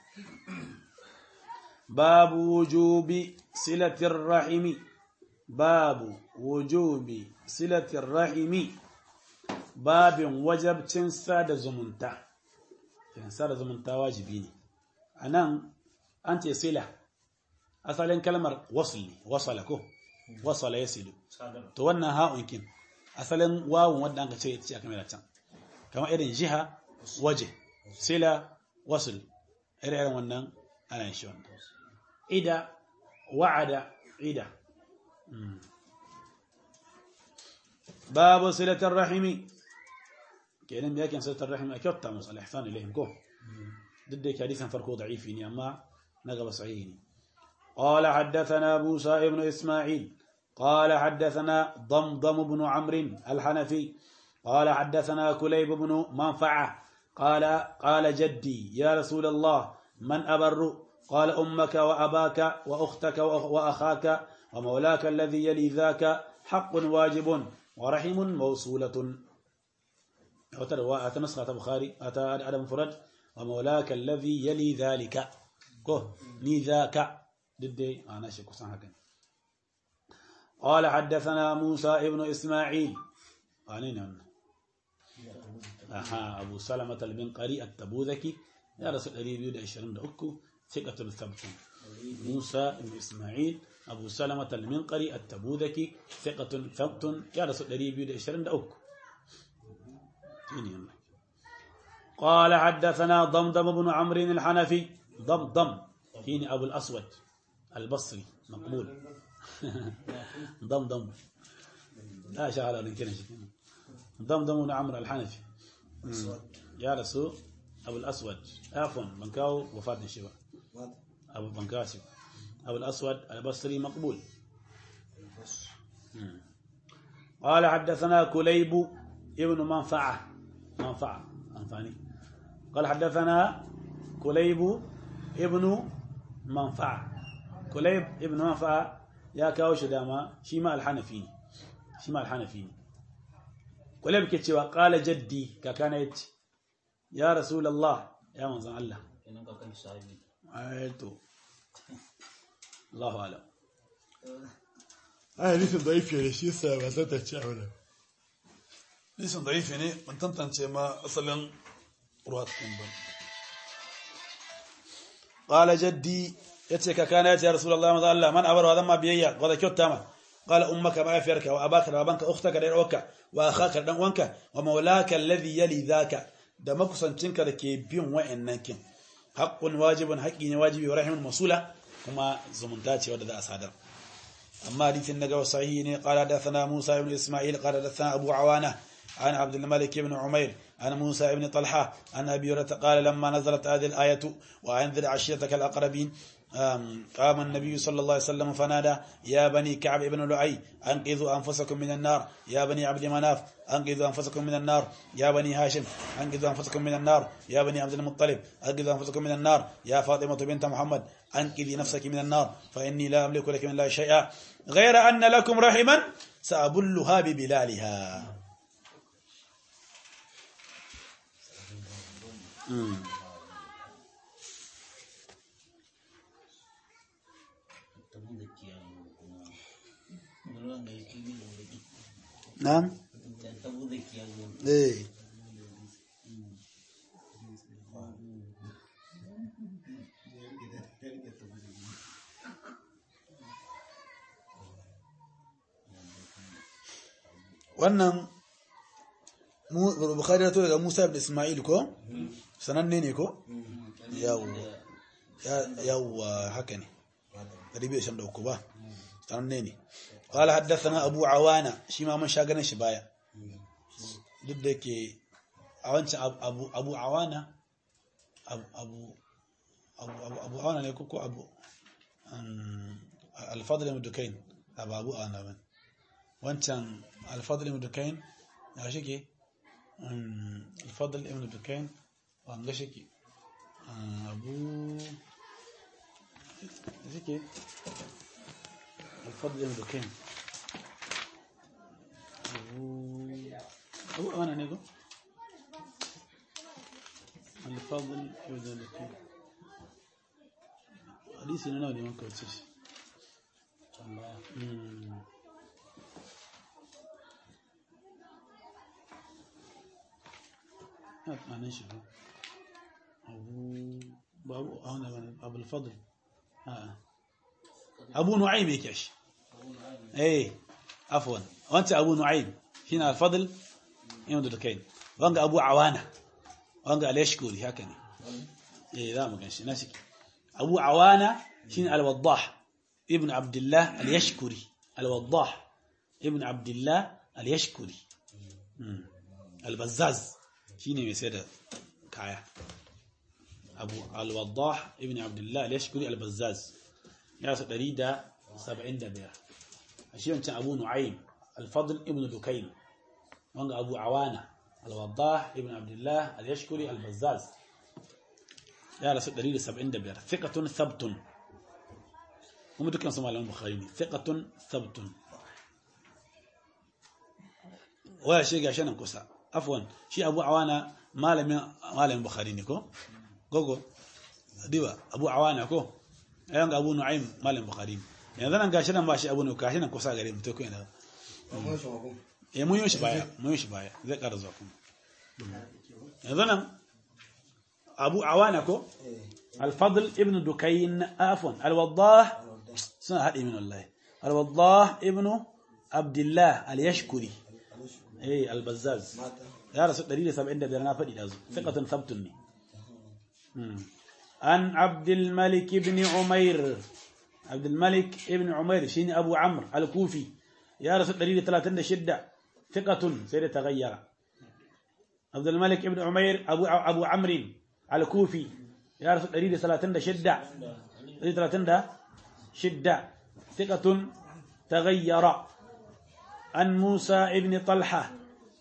باب وجوب صلة الرحم باب وجوب صلة الرحم باب وجب تنسى زمنتا تنسى زمنتا واجبين أنا أنت صلة asalin kalmar wasl ne wasala ko wasala yasilu to wannan ha'un kin asalin wawun wanda anka ce ce kamar can kamar irin jiha waje sila wasl irin wannan ana yin shi wannan ida wa'ada ida babu silatar rahimi kenan me yake silatar rahimi akyatta musal ihsan ilayhim ko duk da yake hadisin farko da'ifi ne amma na gaba sahihi ne قال حدثنا موسى بن إسماعيل قال حدثنا ضمضم بن عمرو الحنفي قال حدثنا كليب بن منفعة قال قال جدي يا رسول الله من أبر قال أمك وأباك وأختك وأخاك ومولاك الذي يلي ذاك حق واجب ورحم موصولة أتى نسخة بخاري أتى أدم فرج ومولاك الذي يلي ذلك كه ني ذاك ضد أنا شكو هكذا قال حدثنا موسى ابن إسماعيل قالين aha Abu Salama al-Minqari at-Tabuzaki ya rasu ɗari biyu da ashirin da uku thiqatul thabtun Musa ibn Isma'il Abu Salama al-Minqari at-Tabuzaki thiqatul thabtun ya rasu ɗari biyu da ashirin da uku قال حدثنا ضمضم بن عمرو الحنفي ضمضم هنا أبو الأسود البصري مقبول ضمضم لا شغل على كده ضمضم بن عمرو الحنفي يا رسول أبو الأسود عفوا بنكاو وفاة الشباب أبو بنكاسي أبو الأسود البصري مقبول قال حدثنا كليب ابن منفعة منفعة أنفاني قال حدثنا كليب ابن منفعة كليب ابن منفعة يا كاوش داما شيما الحنفي شيما الحنفي كليب كتشوا قال جدي ككانت يا رسول الله يا منزل الله ايتو الله اعلم آه ليس ضعيف يعني شيء سبب هذا الشيء ليس ضعيف يعني من تنتن ما اصلا رواتكم بل قال جدي يتك كانت يا رسول الله ما الله من أبر هذا ما بيجي وهذا كتامة قال أمك ما يفرك وأباك وأبانك أختك دعوك وأخاك دعوانك ومولاك الذي يلي ذاك دمك سنتك لكي بيوم وإنك حق واجب حق واجب ورحم الموصولة كما زمنتاتي وذا أصادر أما حديث النجوى الصحيح قال حدثنا موسى بن إسماعيل قال حدثنا أبو عوانة عن عبد الملك بن عمير عن موسى بن طلحة عن أبي هريرة قال لما نزلت هذه الآية وأنذر عشيرتك الأقربين قام النبي صلى الله عليه وسلم فنادى يا بني كعب بن لؤي أنقذوا أنفسكم من النار يا بني عبد مناف أنقذوا أنفسكم من النار يا بني هاشم أنقذوا أنفسكم من النار يا بني عبد المطلب أنقذوا أنفسكم من النار يا فاطمة بنت محمد أنقذي نفسك من النار فإني لا أملك لك من الله شيئا غير أن لكم رحما سأبلها ببلالها. نعم ايه wannan Bukhari ya to daga Musa ibn Isma'il ko sananne ne ko yawa yawa haka ne ribi shan dauko ba sananne ne qala haddathana Abu Awana shi ma mun sha ganin shi baya duk da yake a wancan Abu Abu Awana Abu Abu Abu Awana ne ko Abu Al-Fadl ibn Dukayn Abu Abu Awana ban wancan Al-Fadl ibn Dukayn ya shike Al-Fadl ibn Dukayn wanga shike Abu shike Al-Fadl ibn Dukayn Abu Abu Awana ne ko Al-Fadl ibn Dukayn hadisi ne nawa ne mun kawo shi معناه شو أبو أبو أنا أبو الفضل آه. أبو نعيم يكش إيه عفوا وأنت أبو نعيم هنا الفضل يوم دكين وأنت أبو عوانة وأنت اليشكوري هكذا إيه لا ما كانش ناسك أبو عوانة هنا الوضاح ابن عبد الله اليشكري الوضاح ابن عبد الله اليشكري البزاز شيني مسيدة كايا أبو الوضاح ابن عبد الله اليشكري البزاز ياسر دريدة سبعين دبير أشياء كان أبو نعيم الفضل ابن دكين وانغ أبو عوانة الوضاح ابن عبد الله اليشكري البزاز ياسر دريدة سبعين دبير ثقة ثبت هم دكان سمع لهم بخاريني ثقة ثبت ولا شيء عشان نكسر عفوا شي ابو عوانه مالم مالم بخاري نيكو غوغو ديوا ابو عوانه كو ايان ابو نعيم مالم بخاري يعني انا غاشي nan bashi abu ne kashi nan kusa gare mu to ko ina eh mun yi shi baya mun yi shi baya zai ƙara zuwa kuma yanzu nan abu awana ko al-fadl ibn dukayn afwan al-waddah suna haɗe min wallahi al-waddah ibn abdullah al-yashkuri eh al-bazzaz ya rasu ɗari da saba'in da biyar na faɗi dazu thiqatun thabtun ne an abdul malik ibn umair abdul malik ibn umair shine abu amr al-kufi ya rasu ɗari da talatin da shida thiqatun sai da tagayyara abdul malik ibn umair abu abu amr al-kufi ya rasu ɗari da talatin da shida ɗari da talatin da shida thiqatun tagayyara an musa ibn talha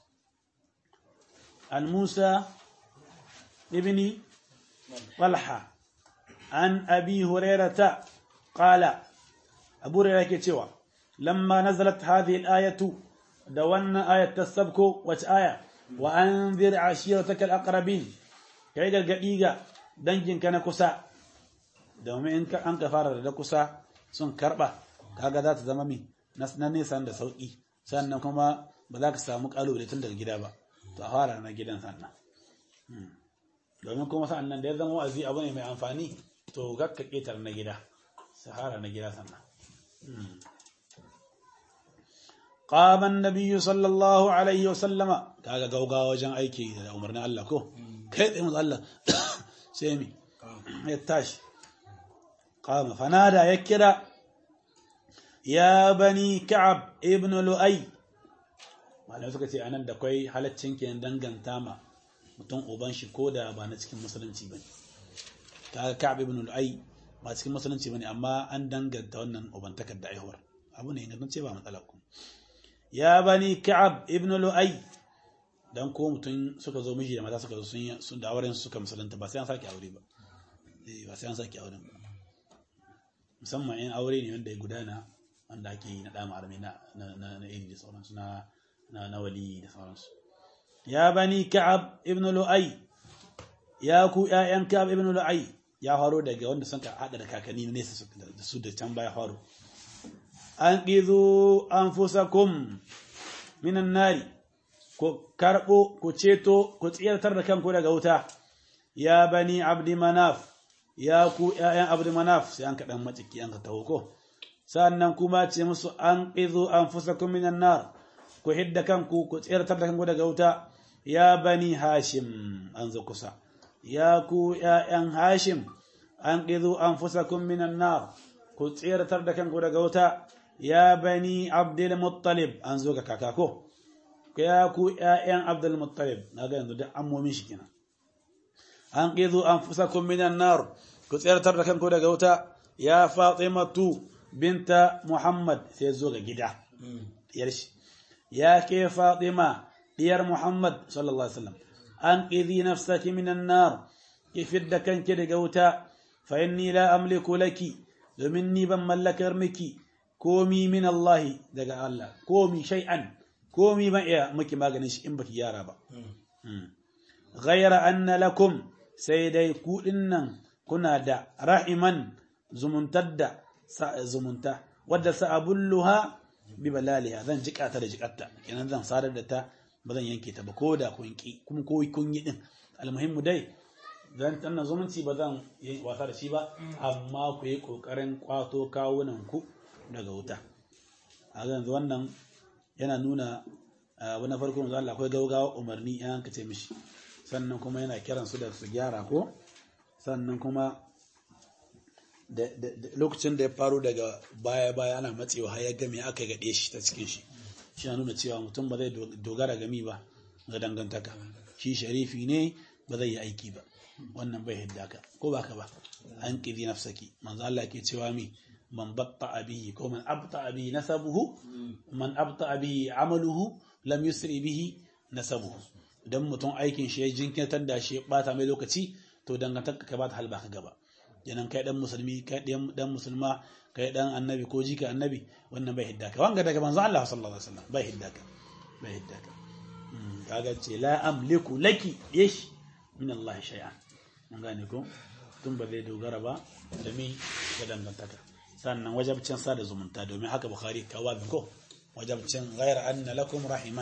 عن موسى ابن طلحة عن أبي هريرة قال أبو هريرة كتوى لما نزلت هذه الآية دوانا آية السبك وآية وأنذر عشيرتك الأقربين كيدا القئيقة دنجن كان كسا دومي إنك أنك فارر لكسا سن كربة كاقا ذات زمامي نسنا نيسان دا سوئي سأنكما بذاك سامك ألو لتندق جدابا to a fara na gidan sannan domin kuma sannan da ya zama wa'azi abu ne mai amfani to gakka ketar na gida sahara na gida sannan qama an-nabiy sallallahu alaihi wasallama kaga gaugawa wajen aiki da umarnin Allah ko kai tsaye mu Allah sai mi ya tashi qama fanada ya kira ya bani ka'ab ibn lu'ay malamai suka ce anan da kwai halaccin ke danganta ma mutum uban shi ko da ba na cikin musulunci bane kaga Ka'ab ibn Lu'ay ba cikin musulunci bane amma an danganta wannan ubantakar da aihuwar abu ne ingantacce ce ba matsala ku ya bani Ka'ab ibn Lu'ay dan ko mutum suka zo miji da mata suka zo sun sun da auren suka musulunta ba sai an saki aure ba eh ba sai an saki aure ba musamman in aure ne wanda ya gudana wanda ake yi na dama arme na na na iri da sauransu na na na wali da sauransu ya bani Ka'ab ibn Lu'ay ya ku ƴaƴan Ka'ab ibn Lu'ay ya faro daga wanda sun ka hada da kakanni ne su da su da can baya faro an qizu anfusakum minan nari ko karbo ko ceto ko tsiyartar da kanku daga wuta ya bani Abdi Manaf ya ku ƴaƴan Abdi Manaf sai an kadan maciki an ka tawo ko sannan kuma ce musu an qizu anfusakum minan nar ku hidda kanku ku tsirtar da kanku daga wuta ya bani hashim an zo kusa ya ku ƴaƴan hashim an qidu anfusakum minan nar ku tsirtar da kanku daga wuta ya bani abdul muttalib an zo ga kaka ko ya ku ƴaƴan abdul muttalib naga yanzu duk ammomin shi kenan an qidu anfusakum minan nar ku tsirtar da kanku daga wuta ya fatimatu binta muhammad sai zo ga gida diyar shi يا كيف فاطمة ديار محمد صلى الله عليه وسلم أنقذي نفسك من النار كيف الدكن كده قوتا فإني لا أملك لك ومني بملك رمكي كومي من الله دقاء الله كومي شيئا كومي ما إيا مكي ما قنش إنبك يا ربا غير أن لكم سيدي كولنا كنا دا رحما زمنتد زمنتا ودى سأبلها bibalaliha zan jika ta da jikatta kenan zan sadar da ta ba zan yanke ta ba ko da kun ki kuma ko kun yi din almuhimmu dai zan tanna zumunci ba zan yi wasa da shi ba amma ku yi kokarin kwato kawunan ku daga wuta a yanzu wannan yana nuna abu na farko manzo Allah akwai gaugawa umarni in ka ce mishi sannan kuma yana kiran su da su gyara ko sannan kuma da lokacin da ya faru daga baya-baya ana matsewa har ya game aka gaɗe shi ta cikin shi shi na nuna cewa mutum ba zai dogara gami ba ga dangantaka shi sharifi ne ba zai yi aiki ba wannan bai hidda ka ko ba ka ba an ƙidi nafsaki manzo Allah ke cewa mi man batta bihi ko man abta bihi nasabuhu man abta bihi amaluhu lam yusri bihi nasabuhu idan mutum aikin shi ya jinkirtar da shi ya bata mai lokaci to dangantaka ka ba ta halba ka gaba yanan kai dan musulmi kai dan musulma kai dan annabi ko jika annabi wannan bai hidda ka wanga daga manzo Allah sallallahu alaihi wasallam bai hidda ka bai hidda ka kaga ce la amliku laki ish min Allah shay'an mun gane ko tun ba zai dogara ba da mi da dangantaka sannan wajabcin sa da zumunta domin haka bukhari kawa ko wajabcin ghayra anna lakum rahiman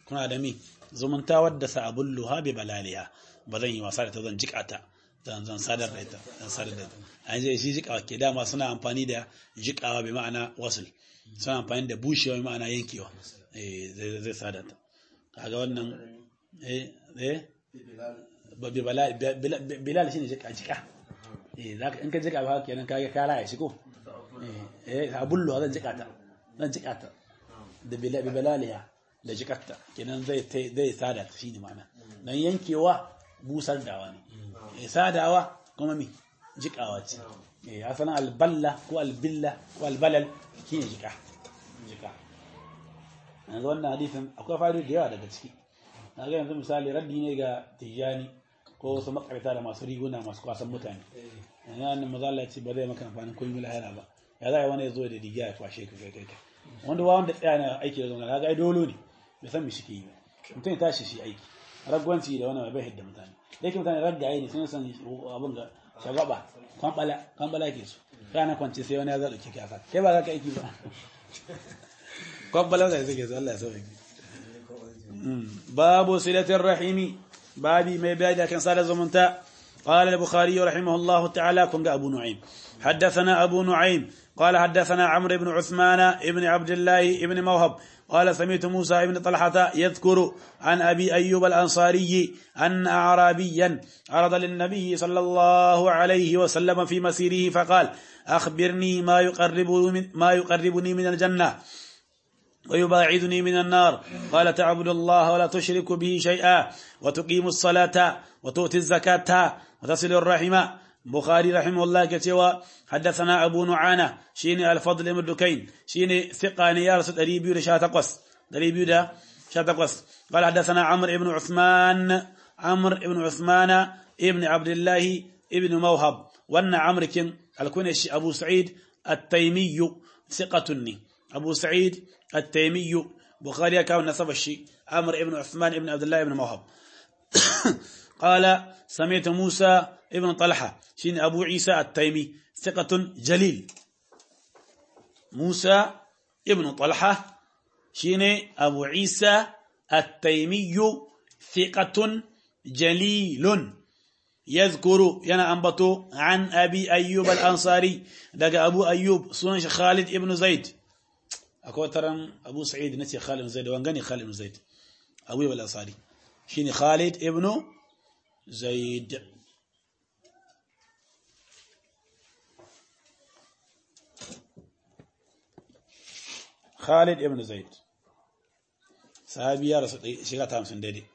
kuna da mi zumunta wadda sa'abulluha bi balaliha ba zan yi wasa da ta zan jikata zan zan sadar da ita zan sadar da ita an je shi jikawa ke dama suna amfani da jikawa bi ma'ana wasul suna amfani da bushewa bi ma'ana yankewa eh zai zai sadar ta kaga wannan eh eh bi balal bilal shine jika jika eh zaka in ka jika ba kenan kage ka raya shi ko eh eh abulluha zan jikata zan jikata da bi balaliha da jikatta kenan zai zai sada shi ne ma'ana dan yankewa busar dawa ne eh sadawa kuma mi jikawa ce eh asalan alballa ko albilla ko albalal shine jika jika yanzu wannan hadisin akwai fa'ido da yawa daga ciki naga yanzu misali raddi ne ga tijani ko wasu makarita da masu riguna masu kwasan mutane yanzu annabi manzo Allah ya ce ba zai maka amfanin kullum lahira ba ya zai wani ya zo da riga ya kwashe ka kai kai wanda ba wanda tsaya na aiki da zonga kaga ai dolo ne bai san me shi ke yi mutum ya tashi shi aiki ragwanci da wani bai hidda mutane da yake mutane raggaye ne sun san abin ga shagaba kwambala kwambala ke su kana kwance sai wani ya zaɗa kike asa kai ba za ka aiki ba kwambala da zai ke Allah ya sauke babu silatir rahimi babi mai bayani kan sada zumunta قال البخاري رحمه الله تعالى كن أبو نعيم حدثنا أبو نعيم قال حدثنا عمرو بن عثمان ابن عبد الله ابن موهب قال سمعت موسى ابن طلحة يذكر عن أبي أيوب الأنصاري أن أعرابيا عرض للنبي صلى الله عليه وسلم في مسيره فقال أخبرني ما يقرب من ما يقربني من الجنة ويباعدني من النار قال تعبد الله ولا تشرك به شيئا وتقيم الصلاة وتؤتي الزكاة وتصل الرحم بخاري رحمه الله كتوى حدثنا أبو نعانة شيني الفضل بن دكين شيني ثقاني يارس دريبيو شاتقوس دريبيو دا شاتقوس قال حدثنا عمرو بن عثمان عمرو بن عثمان ابن عبد الله ابن موهب وأن عمرو كن الكونش أبو سعيد التيمي ثقتني أبو سعيد التيمي بخاري كان نسب الشيء عمرو بن عثمان ابن عبد الله ابن موهب قال سمعت موسى ابن طلحة شين أبو عيسى التيمي ثقة جليل موسى ابن طلحة شين أبو عيسى التيمي ثقة جليل يذكر ينا أنبتو عن أبي أيوب الأنصاري دقى أبو أيوب سنش خالد ابن زيد أكو ترى أبو سعيد نسي خالد بن زيد وانغني خالد بن زيد أبو أيوب الأنصاري شين خالد ابن زيد خالد ابن زيد صحابي يا رسول شيغا تامسن ديدي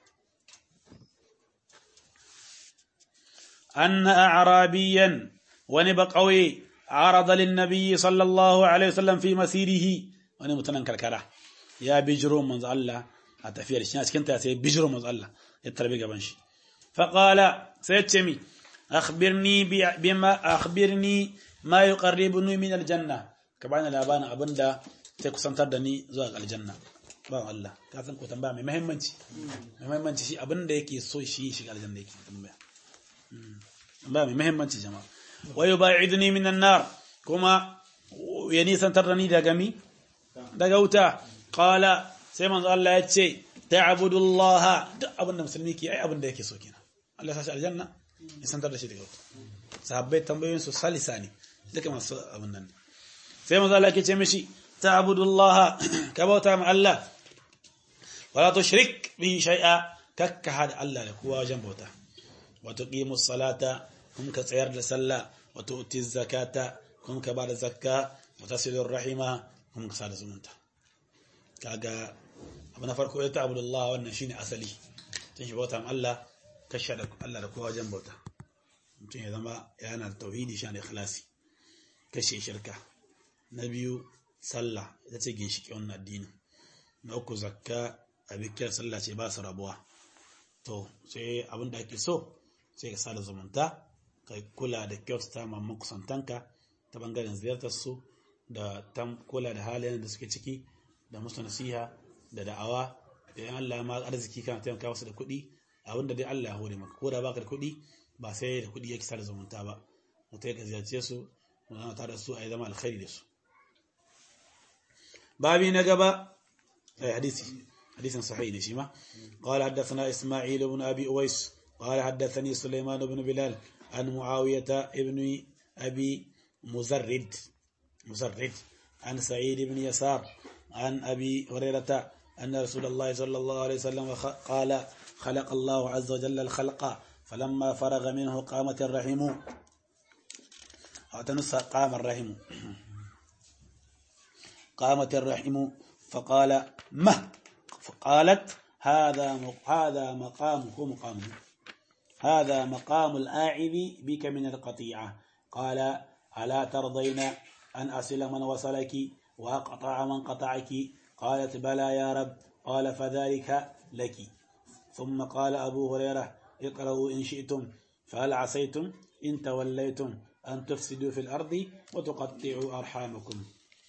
أن أعرابيا ونبقوي عرض للنبي صلى الله عليه وسلم في مسيره ونمتنن كركرة يا بجرو من الله أتفير الشناس كنت يا بجرو من الله يتربي قبنشي فقال سيتشمي أخبرني بما أخبرني ما يقربني من الجنة كبعنا لابانا أبندا تكسنتر دني زواج الجنة بان الله كافن كو تنبا مي مهمنتي مهمنتي شي abinda yake so shi shiga aljanna yake tambaya ba mai muhimmanci jama'a wayubaiduni minan nar kuma yani santarni daga mi daga wuta qala sai manzo Allah ya ce ta'budullaha duk abinda musulmi ke ai abinda yake so kenan Allah ya sa shi aljanna ya santar da shi daga wuta sahabbai tambayoyin su salisani duka masu abin nan sai manzo Allah ya ce mishi ta'budullaha kabauta ma Allah wala tushrik bihi shay'a kakka hada Allah da kowa wajen bauta wa tuqimus salata kuma ka tsayar da sallah wa tu'tiz zakata kuma ka bada zakka wa tasilur rahima kuma ka sada zumunta kaga abu na farko ya ta'budullah wannan shine asali tun shi bauta ma Allah kashe da Allah da kowa wajen bauta mutum ya zama yana da tauhidi shi ne ikhlasi kashe shirka na biyu sallah ita ce ginshiki wannan addini na uku zakka a bikiyar sallah ce ba su rabuwa to sai abin da ake so sai ka sada zumunta ka kula da kyautata ma makusantanka ta bangaren ziyartar su da tam kula da halayen da suke ciki da musu nasiha da da'awa da yan Allah ma arziki kana taimaka musu da kuɗi abinda dai Allah ya hore maka ko da baka da kuɗi ba sai da kuɗi yake sada zumunta ba mutai ka ziyarce su mu tare da su a yi zama alkhairi da su babi na gaba ai hadisi حديث صحيح نشيمة. قال حدثنا إسماعيل بن أبي أويس قال حدثني سليمان بن بلال عن معاوية ابن أبي مزرد مزرد عن سعيد بن يسار عن أبي هريرة أن رسول الله صلى الله عليه وسلم قال خلق الله عز وجل الخلق فلما فرغ منه قامت الرحم أعتنس قام الرحم قامت الرحم فقال ما فقالت هذا هذا مقامه مقامه هذا مقام الآعب بك من القطيعة. قال ألا ترضين أن أصل من وصلك وأقطع من قطعك؟ قالت بلى يا رب. قال فذلك لك. ثم قال أبو هريرة اقرأوا إن شئتم فهل عسيتم إن توليتم أن تفسدوا في الأرض وتقطعوا أرحامكم.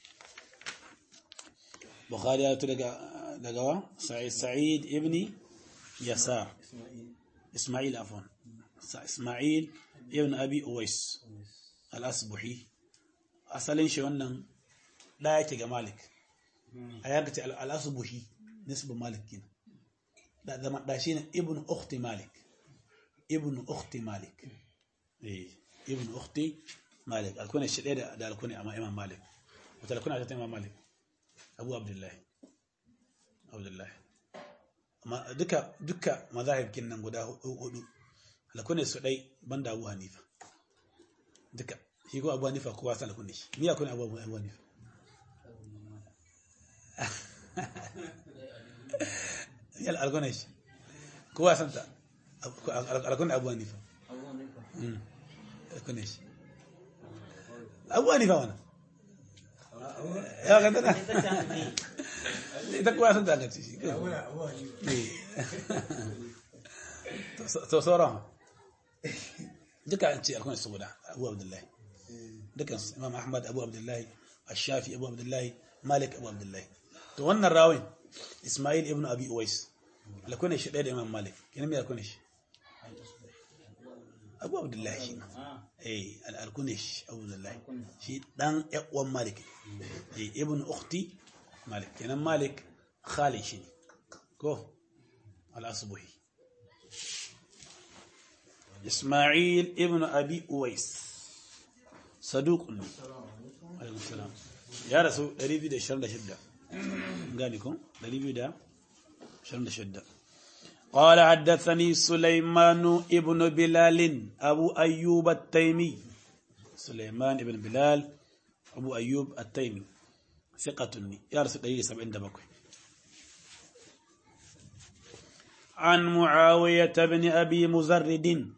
بخاري لقوا سعيد سعيد ابن يسار إسماعيل عفوا إسماعيل ابن أبي أويس الأصبحي أصلين شو أنن لا يتجا مالك أيارك الأصبحي نسبة مالك كنا ده ده شيء ابن أخت مالك ابن أخت مالك إيه ابن أختي مالك الكون الشديد ده الكون أمام إمام مالك وتلكون على إمام مالك أبو عبد الله عبد الله ما دكا دكا مذاهب كنا نقوله هدو الكون الشديد بند أبو حنيفة دكا يقول أبو حنيفة كواسا لكونش مين يكون أبو أبو حنيفة يلا الكونش كواسا أنت الكون أبو حنيفة أبو حنيفة أمم الكونش أبو حنيفة وانا يا كذا إذا كواسا أنت أنت شيء تصورها دكا أنت الكون السوداء أبو عبد الله دكا إمام أحمد أبو عبد الله الشافعي أبو عبد الله مالك أبو عبد الله تونا الراوين إسماعيل ابن أبي أويس لكون إيش ده إمام مالك كنا مين لكون إيش أبو عبد الله شيء إيه لكون إيش أبو عبد الله شيء دان أقوى مالك إيه ابن أختي مالك كنا مالك خالي شيء كو الأصبحي إسماعيل ابن أبي أويس صدوق لي عليه السلام يا رسول دريبي ده شرد شدة قالكم دريبي ده شرد شدة. قال حدثني سليمان ابن بلال أبو أيوب التيمي سليمان ابن بلال أبو أيوب التيمي ثقة يا رسول دريبي سبعين دبكوي عن معاوية بن أبي مزرد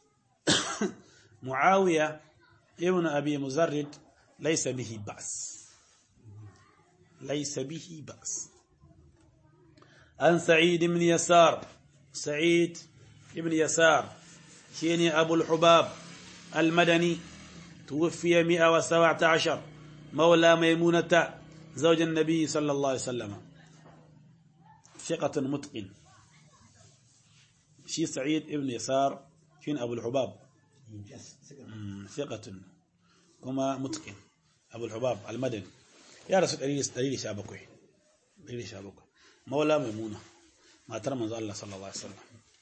معاوية ابن أبي مزرد ليس به بأس ليس به بأس. عن سعيد بن يسار سعيد بن يسار شيني أبو الحباب المدني توفي مئة وسبعة عشر مولى ميمونة زوج النبي صلى الله عليه وسلم ثقة متقن. شي سعيد ابن يسار شين أبو الحباب ثقة كما متقن أبو الحباب المدني يا رسول الله دليل شابكوي دليل شابكوي مولى ميمونة ما ترى من الله صلى الله عليه وسلم.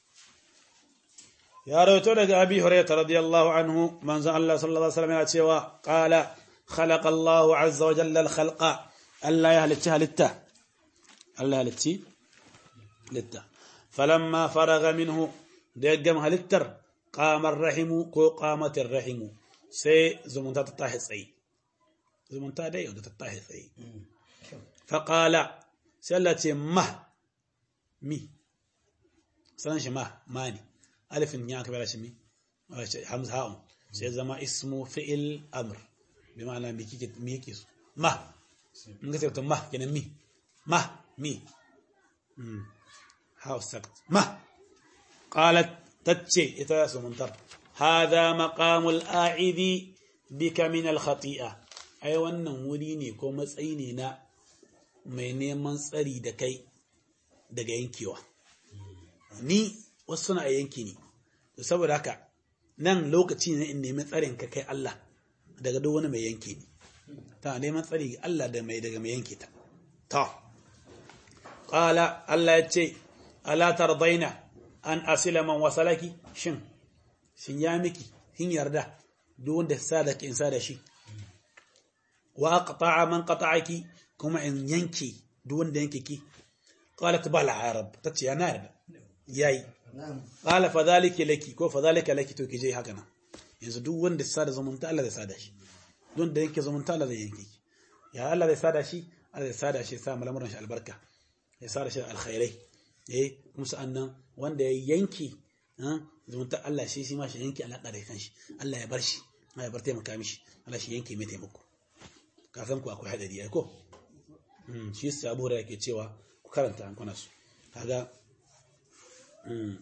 يا رسول أبي هريرة رضي الله عنه من زال الله صلى الله عليه وسلم يأتي قال خلق الله عز وجل الخلق ألا يهلتها للته ألا يهلتها للته فلما فرغ منه ديجم هلتر قام الرحم كو قامت الرحم سي زمنتا تطاهي سي زمنتا دايو تطاهي سي فقال سألتي ما مي سننش ما ماني ألف نياك بلا شمي حمزة هاون سي زما اسمه فعل أمر بمعنى ميكي ميكيس ما نكتبت ما كنا مي ما مي مم. هاو سكت ما قالت تتشي إتاس منتر هذا مقام الآعذ بك من الخطيئة أي wannan wuri ne ko matsayi ne na mai neman tsari da kai daga yankewa ni wasu na yanki ne saboda haka nan lokaci ne in nemi tsarin ka kai Allah daga duk wani mai yanke ni ta neman tsari ga Allah da mai daga mai yanke ta ta qala Allah yace ala tardaina an asila man wasalaki shin shin ya miki kin yarda duk wanda sada ki in sada shi wa aqta'a man qata'aki kuma in yanki duk wanda yanke ki qalat bala ya rab tace ya narda yayi qala fa dhalika laki ko fa dhalika laki to kije haka nan yanzu duk wanda sada zumunta Allah zai sada shi don da yake zumunta Allah zai yanke ki ya Allah zai sada shi Allah zai sada shi sa malamuran shi albarka ya sada shi alkhairai eh kuma sa'annan wanda ya yanki zumunta Allah shi shi ma shi yanki alaka da kanshi Allah ya bar shi ya bar taimaka mishi Allah shi yanke mai taimako ka san ku akwai hadari ai ko mm shi sabu da yake cewa ku karanta an kuna su kaga mm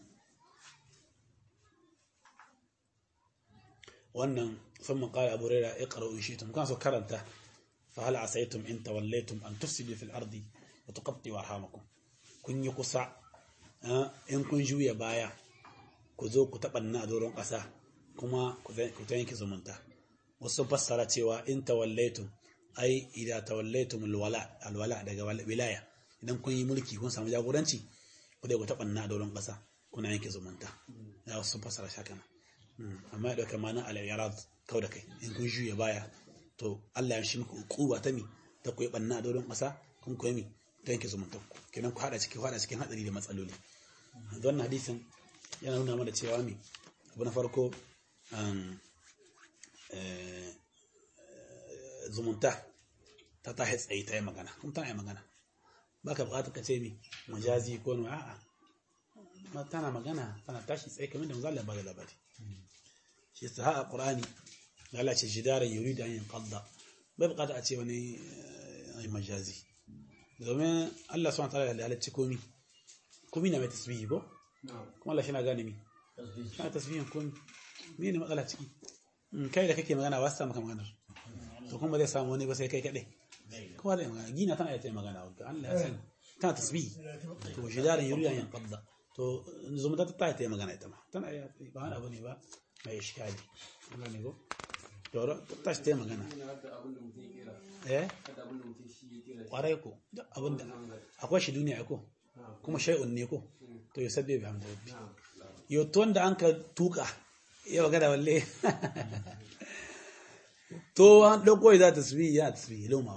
wannan ثم قال أبو هريرة اقرأوا إن شئتم كان سو كرنته فهل عسيتم إن توليتم أن تفسدوا في الأرض وتقطعوا أرحامكم كن يقصع إن كن جوية بايا كذو كتبنا دورون قسا كما كتينك زمنته wasu fassara cewa in tawallaitum ai idan tawallaitum alwala alwala daga wilaya idan kun yi mulki kun samu jagoranci ku dai ku tabanna dauran kasa kuna yanke zumunta ya wasu fassara shaka amma ya dauka mana al-irad kauda kai in kun juya baya to Allah ya shi muku ukuba ta mi ta koyi banna dauran kasa kun koyi mi ta yanke zumunta kenan ku hada ciki hada cikin hadari da matsaloli wannan hadisin yana nuna mana cewa mi abu na farko zumunta ta tahi tsaye ta yi magana kuma tana yi magana ba ka bukatar ka ce mi majazi ko no a'a tana magana tana tashi tsaye kamar da mazalla ba da labari shi ta ha'a qur'ani da Allah ce jidaran yuridu an yanqadda bai bukatar a ce wani majazi domin Allah subhanahu wa ta'ala da halacci komi komi na mai tasbihi ko kuma Allah shi na gane mi shi na tasbihin komi me ne matsala ciki kai da kake magana ba su samu magana to kuma zai samu wani ba sai kai kadai kuma zai magana gina tana ita magana wanda Allah ya sani tana tasbih to jidaran yuriya yan qabda to zumata ta ita magana ita ma tana ba wani abu ne ba mai iskali Allah ne go to ta ta magana eh kwarai ko abinda akwai shi duniya ko kuma shay'un ne ko to yusabbi bihamdi rabbi yo to wanda an ka tuka yau gada walle to an dauko za ta tasbih ya tasbih loma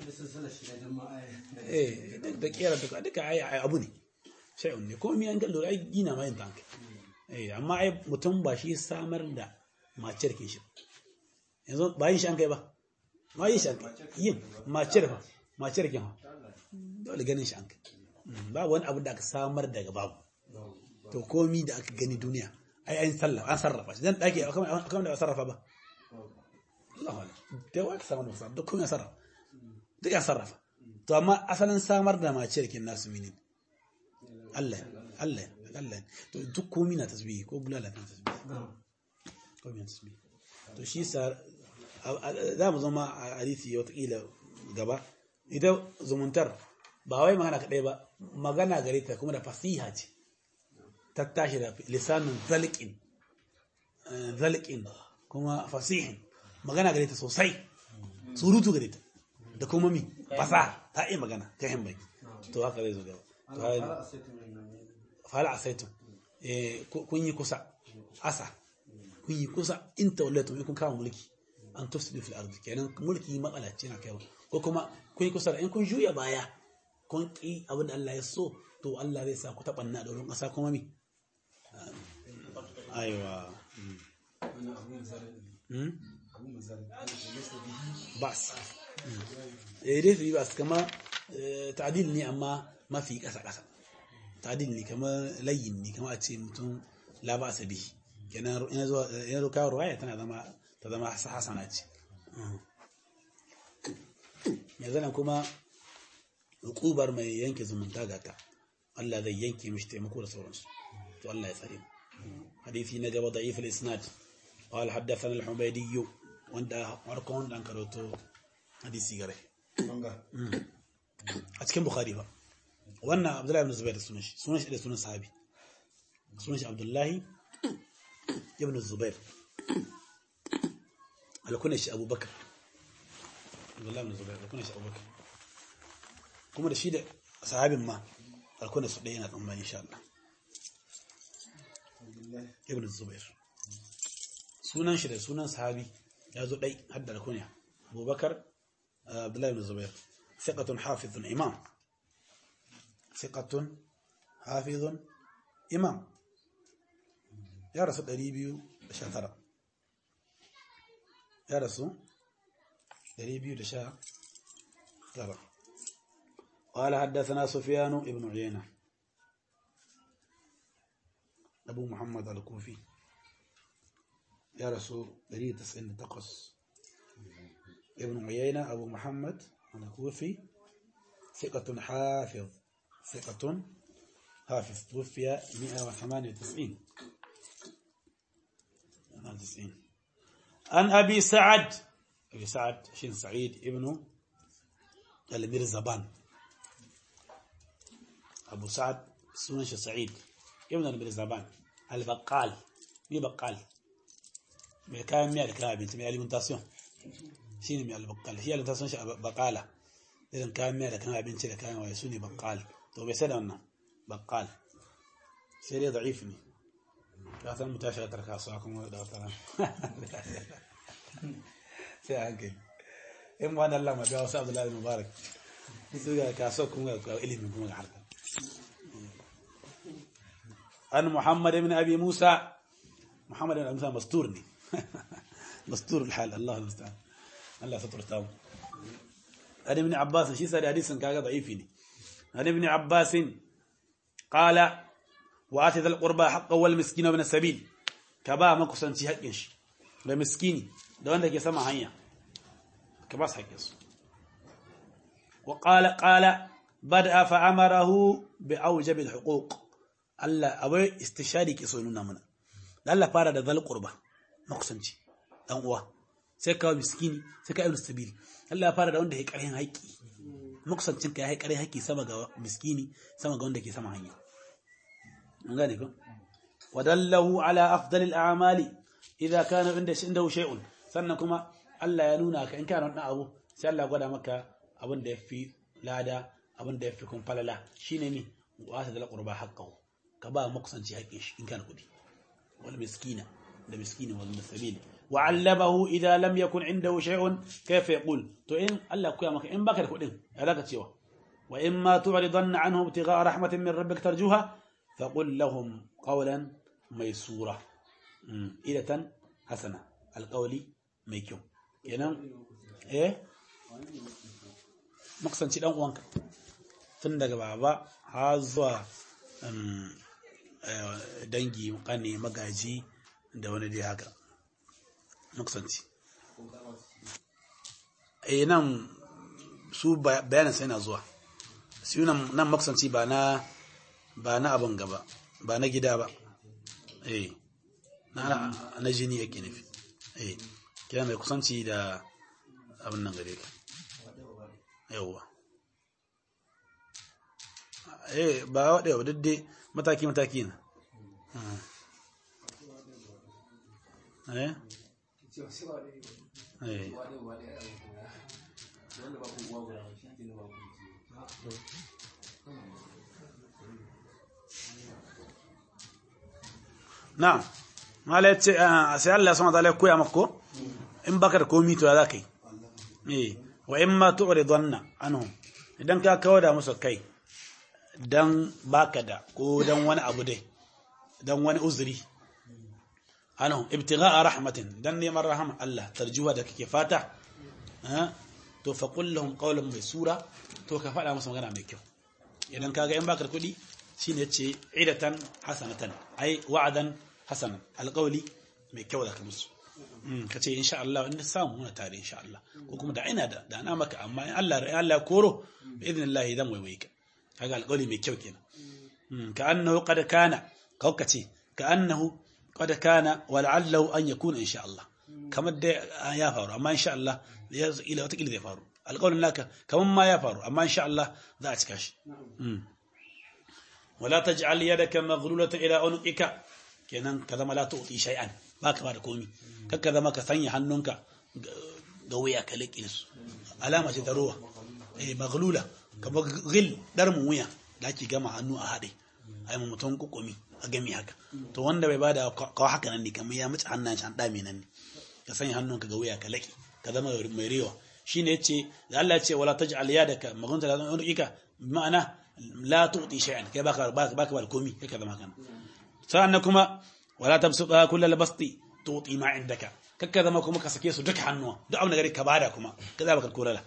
eh da kiyar duka duka ai abu ne sai ne ko mi an gallo ai gina mai tanka eh amma ai mutum ba shi samar da maciyar kin shi yanzu ba yin shi an kai ba ma yin shi an kai yin maciyar fa maciyar kin ha dole ganin shi an kai babu wani abu da aka samar daga babu to komi da aka gani duniya ai an sallafa an sarrafa shi dan dake akan da sarrafa ba Allahu akbar da wata sama da duk kuma sarrafa duk ya sarrafa to amma asalin samar da maciyar kin nasu minin Allah Allah Allah to duk komai na tasbihi ko bulala na tasbihi ko min tasbihi to shi sa za mu zama a hadisi wata kila gaba idan zumuntar ba wai magana kadai ba magana gare ta kuma da fasiha ce ta tashi da lisanin zalqin zalqin kuma fasihin magana gare ta sosai surutu gare ta da kuma mi fasa ta yi magana ta hin bai to haka zai zo gaba to fala asaitum eh kun yi kusa asa kun yi kusa in tawallatu kun kawo mulki an tufsidu fil ardi kenan mulki matsala ce na kai ko kuma kun yi kusa da in kun juya baya kun ki abin da Allah ya so to Allah zai sa ku tabanna da wurin kasa kuma mi aiwa bas eh dai bas kama ta'dil ne amma mafi kasa kasa ta'dil ne kama layyin ne kama a ce mutum la ba sabi kenan ina zo ina zo kawo ruwaya tana zama ta zama hasana ce yanzu nan kuma hukubar mai yanke zumunta ga ta Allah zai yanke mishi taimako da sauransu to Allah ya tsare hadisi na gaba da'if al-isnad قال حدثنا الحميدي wanda warkon dan karoto hadisi gare a cikin bukhari ba wannan abdullahi ibn zubair sunan shi sunan shi da sunan sahabi sunan shi abdullahi ibn zubair alkunan shi abubakar abdullahi ibn zubair alkunan shi abubakar kuma da shi da sahabin ma alkunya su ɗaya na tsammani insha Allah ibn Zubair sunan shi da sunan sahabi ya zo ɗai hadda alkunya Abubakar Abdullahi ibn Zubair thiqatun hafizun imam thiqatun hafizun imam ya rasu ɗari biyu da sha tara ya rasu ɗari biyu da sha tara قال حدثنا سفيان ابن عيينة أبو محمد الكوفي يا رسول دريد تسعين تقص ابن عيينة أبو محمد الكوفي ثقة حافظ ثقة حافظ توفي مئة وثمانية وتسعين عن أبي سعد أبي سعد شين سعيد ابن المرزبان أبو سعد سنش سعيد ابن المرزبان البقال مي بقال مي كان مي الكلام بنت مي اليمنتاسيون شيني مي البقال هي اليمنتاسيون بقاله إذن كان مي الكلام بنت كان ويسوني بقال تو بيسأل أنا بقال سيري ضعيفني كاتم متاشرة تركاساكم ودارتنا سيأكل إما أن الله ما جاء عبد الله المبارك سيقول كاسوكم وإلي منكم الحركة أن محمد بن أبي موسى محمد بن أبي موسى مستورني مستور الحال الله المستعان الله ستر تام أنا ابن عباس شيء صار حديث كذا ضعيفني أنا ابن عباس قال وآتي ذا القربى حقه والمسكين وابن السبيل كبا ما كسنتي حقش ده مسكيني ده wanda ke sama hanya ka ba su haƙƙinsu وقال قال بدأ فأمره بأوجب الحقوق Allah abai istishari ke so nuna mana Allah fara da zal qurba makusanci dan uwa sai ka miskini sai ka ibn sabil Allah fara da wanda ya ƙarhin haƙi makusancin ka ya ƙarhin haƙi sama ga miskini sama ga wanda ke sama hanya an gane ko wadallahu ala afdalil a'mali idza kana inda inda shay'un sannan kuma Allah ya nuna ka in kana wannan abu sai Allah gwada maka abin da yafi lada abin da yafi kun falala shine mi wa'ata dal qurba haqqahu ka ba makusanci haƙin shi in kana kudi wal miskina da miskini wal musabil wa'allabahu idza lam yakun indahu shay'un kayfa yaqul to in Allah koya maka in baka da kudin ya zaka cewa wa imma tu'ridanna anhu ibtigha'a rahmatin min rabbika tarjuha faqul lahum qawlan maysura idatan hasana alqawli mai kyau kenan eh makusanci dan uwanka tun daga baba har zuwa dangi kane magaji da wani dai haka makusanci eh nan su bayanan sai na zuwa su nan nan makusanci ba na ba na abin gaba ba na gida ba eh na na jini yake nufi eh kina mai kusanci da abin nan gare ka yawa eh ba wade ba duk mataki mataki na eh eh na'am mala ce sai Allah subhanahu wa ta'ala koya mako in baka da komai to ya zakai eh wa imma tu'ridanna anhum idan ka kawo da musu kai dan baka da ko dan wani abu dai dan wani uzuri anhum ibtigha'a rahmatin dan neman rahama Allah tarjuwa da kake fata eh to fa qul lahum qawlan maysura to ka fada musu magana mai kyau idan kaga in baka da kudi shine yace idatan hasanatan ai wa'dan hasanan alqawli mai kyau da musu kace insha Allah in samu muna tare insha Allah ko kuma da ina da da na maka amma in Allah in Allah koro bi idnillah idan waiwai ka kaga alqawli mai kyau kenan ka annahu qad kana kaukace ka annahu qad kana wa la'allahu an yakuna insha Allah kamar da ya faru amma insha Allah ya ila wata kila zai faru alqawlin naka kaman ma ya faru amma insha Allah za a cika shi wala taj'al yadaka maghlulatan ila unuqika kenan ka zama la tu'ti shay'an baka ba da komi kakka zama ka sanya hannunka ga wuya ka liƙe su alama ce ta ruwa eh maghlula kamar ghil dar mu wuya da ake gama hannu a haɗe a yi mutum kukumi a gami haka to wanda bai bada kawo haka nan ne kamar ya mace hannun shi an ɗame nan ne ka sanya hannun ka ga wuya ka laƙi ka zama mai rewa shine yace da Allah ya ce wala taj'al yadaka maghunta la tu'ika ma'ana la tu'ti shay'an kai baka baka baka komi kai ka zama kana sannan kuma wala tabsuqa kullal basti tu'ti ma indaka kakka zama kuma ka sake su duka hannuwa duk abin da gari ka bada kuma ka za baka korala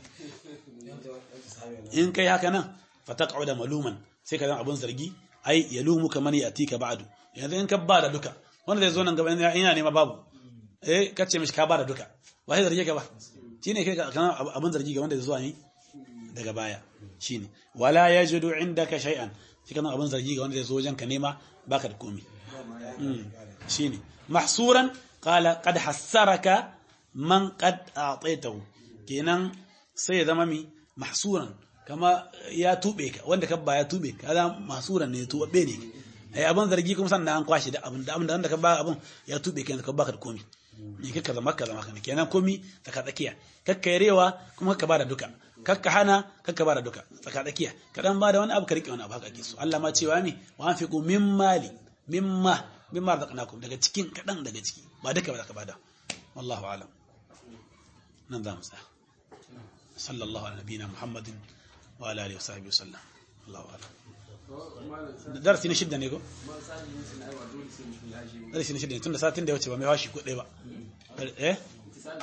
in kai haka nan fataq'uda maluman sai ka zama abun zargi ai yalumuka man yatika ba'du yanzu in ka bada duka wanda zai zo nan gaba ina nema babu eh kace mishi ka bada duka wai zarge ka ba shine kai kana abun zargi ga wanda zai zo ne daga baya shine wala yajidu indaka shay'an shi kana abun zargi ga wanda zai zo wajen ka nema baka da komai shine mahsuran qala qad hassaraka man qad a'taytahu kenan sai ya zama mi mahsuran kama ya tube ka wanda ka ba ya tube ka kaza mahsuran ne tube ne ai abun zargi kuma sannan an kwashi da abun da abun da ka ba abun ya tube ka ka baka da komai ne kaka zama ka zama kana kenan komai tsaka tsakiya kakka yarewa kuma ka bada duka kakka hana kakka bada duka tsaka tsakiya kadan bada wani abu ka rike wani abu haka ake so Allah ma cewa ne wa anfiqu min mali mimma mimma razaqnakum daga cikin kadan daga ciki ba duka ba ka bada wallahu alam nan da musa sallallahu ala nabiyina muhammadin wa ala alihi wa sahbihi wasallam wallahu alam darasi ne shidda ne ko darasi ne shidda tunda satin da ya wuce ba mai washi ko dai ba eh